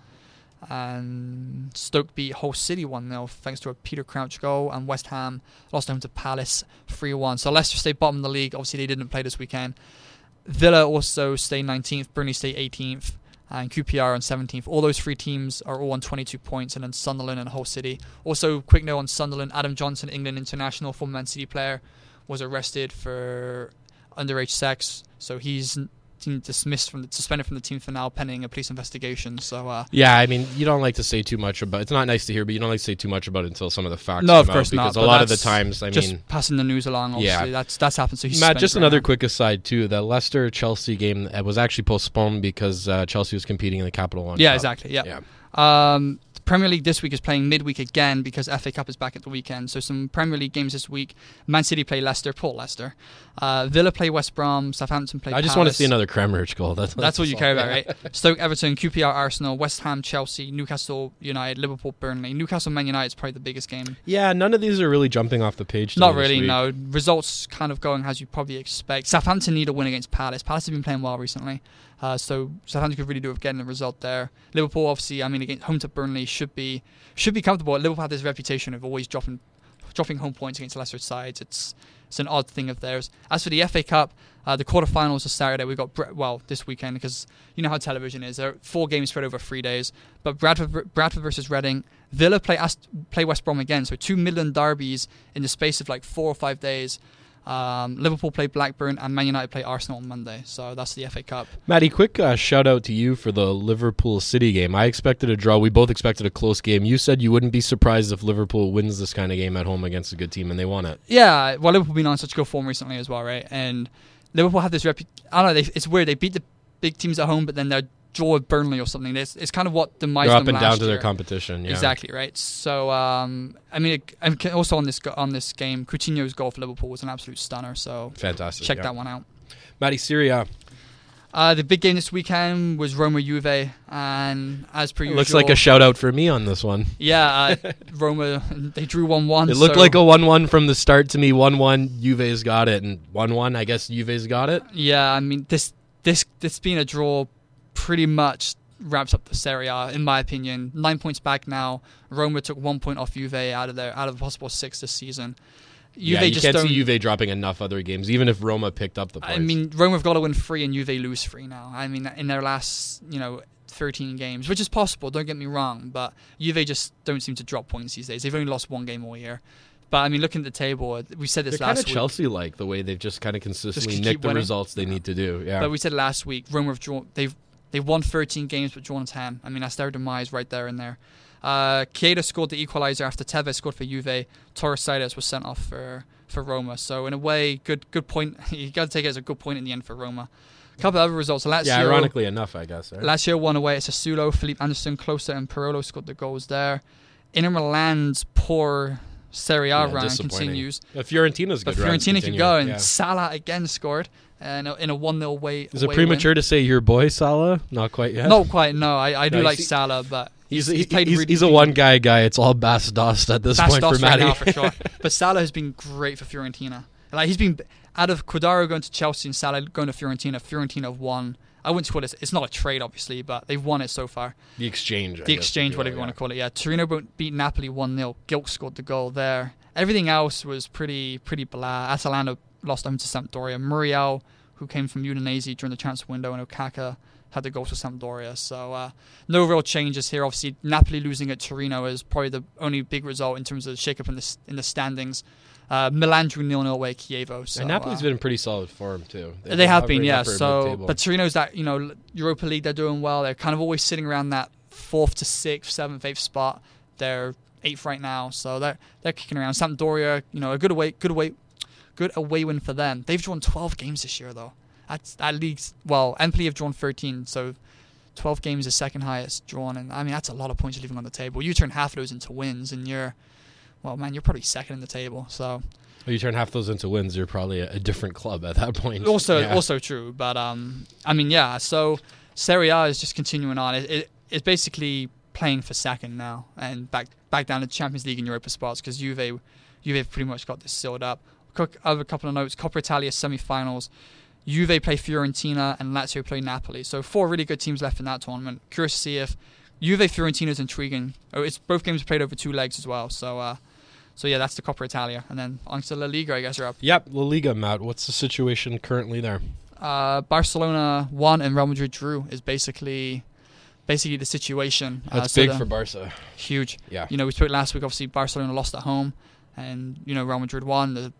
And Stoke beat Hull City one nil thanks to a Peter Crouch goal. And West Ham lost home to Palace three one. So Leicester stay bottom of the league. Obviously they didn't play this weekend. Villa also stay nineteenth. Burnley stay eighteenth. And Q P R on seventeenth. All those three teams are all on twenty-two points, and then Sunderland and Hull City. Also, quick note on Sunderland, Adam Johnson, England international, former Man City player, was arrested for underage sex. So he's team dismissed from the, suspended from the team for now pending a police investigation. So uh, yeah, I mean, you don't like to say too much about. It's not nice to hear, but you don't like to say too much about it until some of the facts. No, come of course out, because not. a lot of the times, I just mean, passing the news along. Obviously, yeah. that's that's happened. So he's Matt, just right another now. quick aside too. The Leicester Chelsea game was actually postponed because uh, Chelsea was competing in the Capital One. Yeah, Cup. exactly. Yeah. Yeah. Um, Premier League this week is playing midweek again because F A Cup is back at the weekend. So some Premier League games this week. Man City play Leicester, poor Leicester. Uh, Villa play West Brom, Southampton play I just Palace. want to see another Kremerich goal. That's, That's what you all. care about, right? Stoke, Everton, Q P R, Arsenal, West Ham, Chelsea, Newcastle United, Liverpool, Burnley. Newcastle, Man United is probably the biggest game. Yeah, none of these are really jumping off the page. to Not me this really, week. no. Results kind of going as you probably expect. Southampton need a win against Palace. Palace have been playing well recently. Uh, so Southampton could really do with getting a result there. Liverpool, obviously, I mean, against home to Burnley should be should be comfortable. Liverpool have this reputation of always dropping dropping home points against lesser sides. It's it's an odd thing of theirs. As for the F A Cup, uh, the quarterfinals are Saturday. We've got Bre- well this weekend because you know how television is. There are four games spread over three days. But Bradford Bradford versus Reading, Villa play Ast- play West Brom again. So two Midland derbies in the space of like four or five days. Um, Liverpool play Blackburn and Man United play Arsenal on Monday. So that's the F A Cup. Matty, quick uh, shout out to you for the Liverpool City game. I expected a draw. We both expected a close game. You said you wouldn't be surprised if Liverpool wins this kind of game at home against a good team, and they won it. Yeah, well, Liverpool been on such good form recently as well, right? And Liverpool have this repu- I don't know. They, it's weird. They beat the big teams at home, but then they're draw with Burnley or something. It's, it's kind of what demised They're up them and last down to their year. competition. Yeah. Exactly, right? So, um, I mean, it, and also on this go- on this game, Coutinho's goal for Liverpool was an absolute stunner. So, Fantastic. check yeah. that one out. Matty, Serie A. Uh, the big game this weekend was Roma Juve, and as per usual, Looks like a shout out for me on this one. yeah, uh, Roma they drew one one. It looked so, like a one one from the start to me. one one, Juve's got it, and one one, I guess Juve's got it. Yeah, I mean this this this being a draw pretty much wraps up the Serie A in my opinion. Nine points back now. Roma took one point off Juve out of their out of the possible six this season. Juve yeah, you just can't don't, see Juve dropping enough other games, even if Roma picked up the points. I mean, Roma have got to win three and Juve lose three now. I mean, in their last, you know, thirteen games, which is possible, don't get me wrong, but Juve just don't seem to drop points these days. They've only lost one game all year. But, I mean, looking at the table, we said this They're last kind of week. Chelsea-like, the way they've just kind of consistently keep nicked the winning. results they need to do. Yeah. But we said last week, Roma have drawn, they've, they've won thirteen games but drawn ten. I mean, that's their demise right there and there. Uh, Chiesa scored the equaliser after Tevez scored for Juve. Torres was sent off for... for Roma. So in a way, good good point. You got to take it as a good point in the end for Roma. A couple of other results. Lazio, yeah, ironically enough, I guess. Right? Lazio won away at Sassuolo. Philippe Anderson, Klose and Pirolo scored the goals there. Inter Milan's poor Serie A Yeah, run disappointing. continues. But Fiorentina's But good. run Fiorentina can continuing. go, and Yeah. Salah again scored uh, in a one nil way. Is it away premature win. to say your boy Salah? Not quite yet. Not quite, no. I, I do No, like he's- Salah, but He's, he's, he's, played he's, really he's a big- one-guy guy. It's all Bas Dost at this Bas point Dost for right Matty. now for sure. But Salah has been great for Fiorentina. Like he's been out of Quadraro going to Chelsea and Salah going to Fiorentina. Fiorentina have won. I wouldn't call it. It's not a trade, obviously, but they've won it so far. the exchange. I The guess, exchange, if whatever you will, want to call it. Yeah, Torino beat Napoli one nil. Gilk scored the goal there. Everything else was pretty pretty blah. Atalanta lost home to Sampdoria. Muriel, who came from Udinese during the transfer window, and Okaka had the goals for Sampdoria. So uh, no real changes here. Obviously, Napoli losing at Torino is probably the only big result in terms of the shake-up in the, in the standings. Uh, Milan drew nil nil away at Chievo. So, And Napoli's uh, been in pretty solid form too. They've they have been, hovering yeah. upper So, mid-table. but Torino's that, you know, Europa League, they're doing well. They're kind of always sitting around that fourth to sixth, seventh, eighth spot. They're eighth right now, so they're they're kicking around. Sampdoria, you know, a good away, good away, good away win for them. They've drawn twelve games this year, though. That's that league's well. Empoli have drawn thirteen, so twelve games is second highest drawn, and I mean that's a lot of points you're leaving on the table. You turn half of those into wins, and you're, well, man, you're probably second in the table. So. Well, you turn half those into wins, you're probably a, a different club at that point. Also, Yeah. also true, but um, I mean, yeah. So Serie A is just continuing on. It, it it's basically playing for second now and back back down to Champions League and Europa spots because Juve, Juve have pretty much got this sealed up. Quick other couple of notes: Coppa Italia semi-finals. Juve play Fiorentina and Lazio play Napoli. So four really good teams left in that tournament. Curious to see if Juve Fiorentina is intriguing. Oh, it's both games played over two legs as well. So. Uh, So yeah, that's the Coppa Italia, and then on to La Liga. I guess you're up. Yep, La Liga, Matt. What's the situation currently there? Uh, Barcelona won and Real Madrid drew is basically, basically the situation. That's uh, so big the- for Barca. Huge. Yeah. You know, we spoke last week. Obviously, Barcelona lost at home, and you know Real Madrid won. The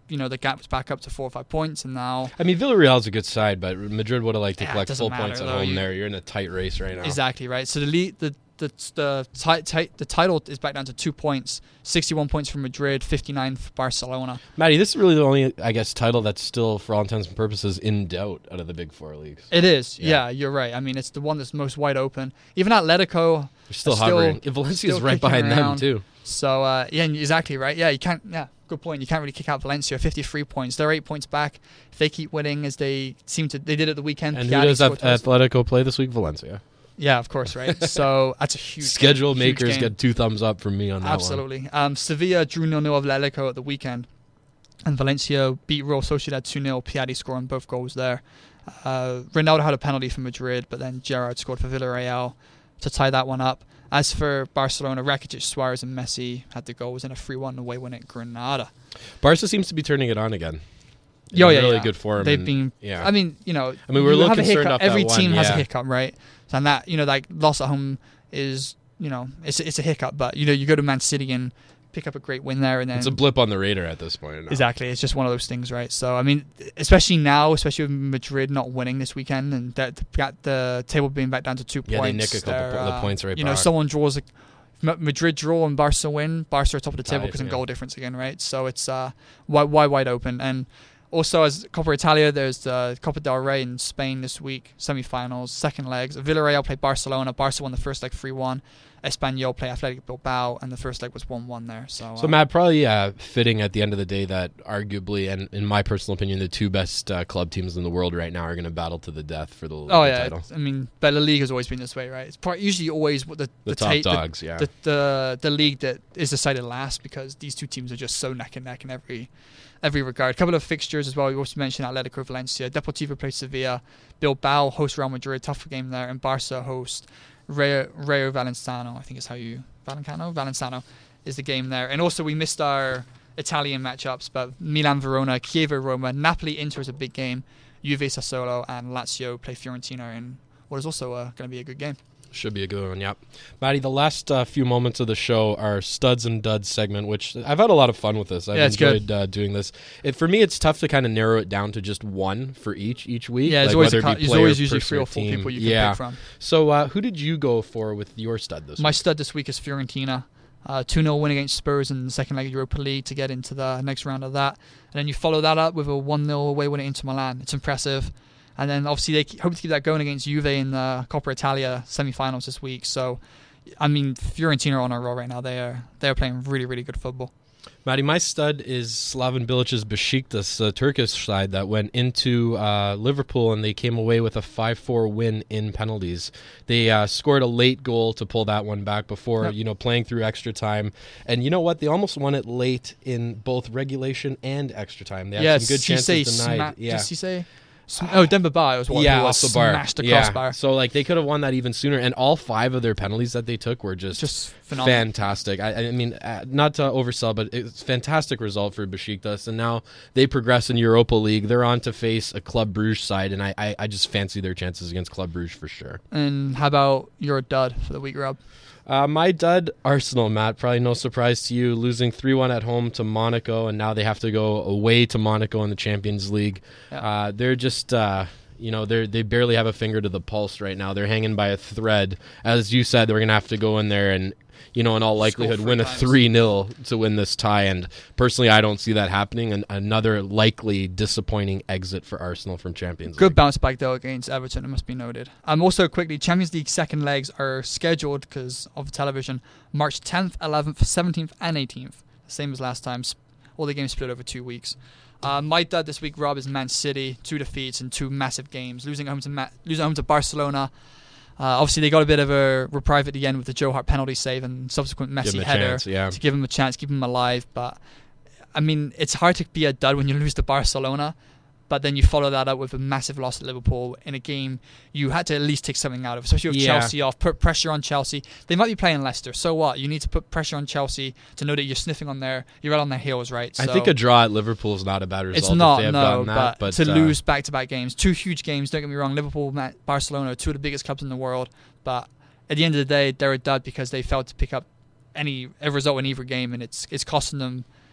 you know, the gap was back up to four or five points, and now I mean, Villarreal's a good side, but Madrid would have liked to Yeah, it collect doesn't full matter, points at though. home You- there. You're in a tight race right now. exactly right. So the lead, the the the, ti- ti- the title is back down to two points, sixty-one points for Madrid, fifty-nine for Barcelona. Matty, this is really the only, I guess, title that's still, for all intents and purposes, in doubt out of the big four leagues. It is, Yeah. yeah. You're right. I mean, it's the one that's most wide open. Even Atletico, They're still Still- hovering. Valencia's still right kicking behind them, around. too. so uh, yeah, exactly right. Yeah, you can't. Yeah, good point. You can't really kick out Valencia. fifty-three points. They're eight points back. If they keep winning, as they seem to, they did at the weekend. And Piatti who does scored Ath- twice. Atletico play this week? Valencia. Yeah, of course, right. So that's a huge Schedule game, huge makers game. get two thumbs up from me on that one. Absolutely. Um, Sevilla drew nil nil of Atletico at the weekend, and Valencia beat Real Sociedad two nil. Piatti scoring both goals there. Uh, Ronaldo had a penalty for Madrid, but then Gerrard scored for Villarreal to tie that one up. As for Barcelona, Rakitic, Suarez, and Messi had the goals in a three one away win at Granada. Barca seems to be turning it on again. Yo, In yeah, really yeah. good form. They've and- been. yeah. I mean, you know, I mean, we're a you little have a concerned hiccup. off that Every one, team has a yeah. hiccup, right? And that, you know, like loss at home is, you know, it's it's a hiccup. But you know, you go to Man City and pick up a great win there, and then It's a blip on the radar at this point. now. exactly, it's just one of those things, right? So I mean, especially now, especially with Madrid not winning this weekend, and that got the table being back down to two Yeah, they points. nick a couple they're, po- the uh, points right You know, back. someone draws a M- Madrid draw and Barca win. Barca are top of the table Tied, because of yeah. goal difference again, right? So it's uh, wide, wide, wide open. And also, as Copa Italia, there's the Copa del Rey in Spain this week, semi-finals, second legs. Villarreal play Barcelona. Barca won the first leg three one. Espanyol play Athletic Bilbao, and the first leg was one one there. So, So, uh, Matt, probably uh, fitting at the end of the day that arguably, and in my personal opinion, the two best uh, club teams in the world right now are going to battle to the death for the, oh the yeah, title. I mean, but the league has always been this way, right? It's probably usually always what the The, the, top ta- the- dogs, yeah. the, the the league that is decided last because these two teams are just so neck and neck in every every regard. A couple of fixtures as well. We also mentioned Atletico Valencia. Deportivo plays Sevilla. Bilbao host Real Madrid. Tough game there. And Barca host Rayo, Rayo Vallecano. I think is how you Valenciano. Valenciano is the game there. And also we missed our Italian matchups, but Milan Verona, Chievo Roma, Napoli Inter is a big game. Juve Sassuolo and Lazio play Fiorentina in what is also uh, going to be a good game. Should be a good one, yep. Matty, the last uh, few moments of the show are Studs and Duds segment, which I've had a lot of fun with this. I've Yeah, it's enjoyed uh, doing this. It, for me, it's tough to kind of narrow it down to just one for each each week. Yeah, there's like always, a whether it cou- be there's player, always usually person, three or or four team. people you can yeah. pick from. So uh, who did you go for with your stud this My week? stud this week is Fiorentina. Uh, two nil win against Spurs in the second leg of Europa League to get into the next round of that. And then you follow that up with a one nil away win at Inter Milan. It's impressive. And then obviously they keep, hope to keep that going against Juve in the Coppa Italia semi-finals this week. So, I mean, Fiorentina are on a roll right now. They are they are playing really, really good football. Matty, my stud is Slaven Bilic's Besiktas, a Turkish side that went into uh, Liverpool and they came away with a five four win in penalties. They uh, scored a late goal to pull that one back before, Yep. you know, playing through extra time. And you know what? They almost won it late in both regulation and extra time. They had Yeah, some good Cisse chances denied. sma- yeah. did Cisse? Sm- oh, Demba Ba was one yeah, who off the bar. smashed the yeah. crossbar. So like they could have won that even sooner, and all five of their penalties that they took were just, Just phenomenal. fantastic. I, I mean, uh, not to oversell, but it's a fantastic result for Besiktas, and now they progress in Europa League. They're on to face a Club Brugge side, and I, I, I just fancy their chances against Club Brugge for sure. And how about your dud for the week, Rob? Uh, my dud, Arsenal, Matt. Probably no surprise to you, losing three one at home to Monaco, and now they have to go away to Monaco in the Champions League. Yeah. Uh, they're just, uh, you know, they they barely have a finger to the pulse right now. They're hanging by a thread. As you said, they're going to have to go in there and, you know, in all likelihood, three win a times. three nil to win this tie. And personally, I don't see that happening. And another likely disappointing exit for Arsenal from Champions Good League. bounce back though against Everton, it must be noted. Um, also quickly, Champions League second legs are scheduled because of television March tenth, eleventh, seventeenth, and eighteenth. Same as last time. Sp- All the games split over two weeks. Uh, my dud this week, Rob, is Man City. Two defeats in two massive games. Losing at home to Ma- losing at home to Barcelona. Uh, obviously, they got a bit of a reprieve at the end with the Joe Hart penalty save and subsequent Give Messi them a header chance, yeah. to give him a chance, keep him alive. But I mean, it's hard to be a dud when you lose to Barcelona. But then you follow that up with a massive loss at Liverpool in a game you had to at least take something out of, especially with Yeah. Chelsea off, put pressure on Chelsea. They might be playing Leicester, so what? You need to put pressure on Chelsea to know that you're sniffing on their, you're right on their heels, right? I So think a draw at Liverpool is not a bad result. it's not, if they have no, done that, but, to uh, lose back-to-back games, two huge games, don't get me wrong, Liverpool, Ma- Barcelona are two of the biggest clubs in the world, but at the end of the day, they're a dud because they failed to pick up any a result in either game, and it's it's costing them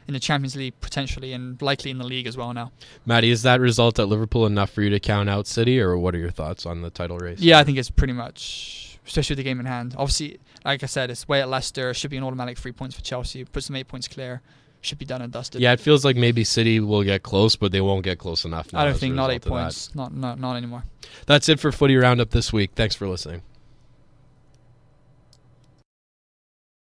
in the Champions League potentially, and likely in the league as well now. Matty, is that result at Liverpool enough for you to count out City, or what are your thoughts on the title race? Yeah, I think it's pretty much, especially with the game in hand. Obviously, like I said, it's way at Leicester. Should be an automatic three points for Chelsea. Puts them eight points clear. Should be done and dusted. Yeah, it feels like maybe City will get close, but they won't get close enough now. I don't think, not eight points. Not, not, not anymore. That's it for Footy Roundup this week. Thanks for listening.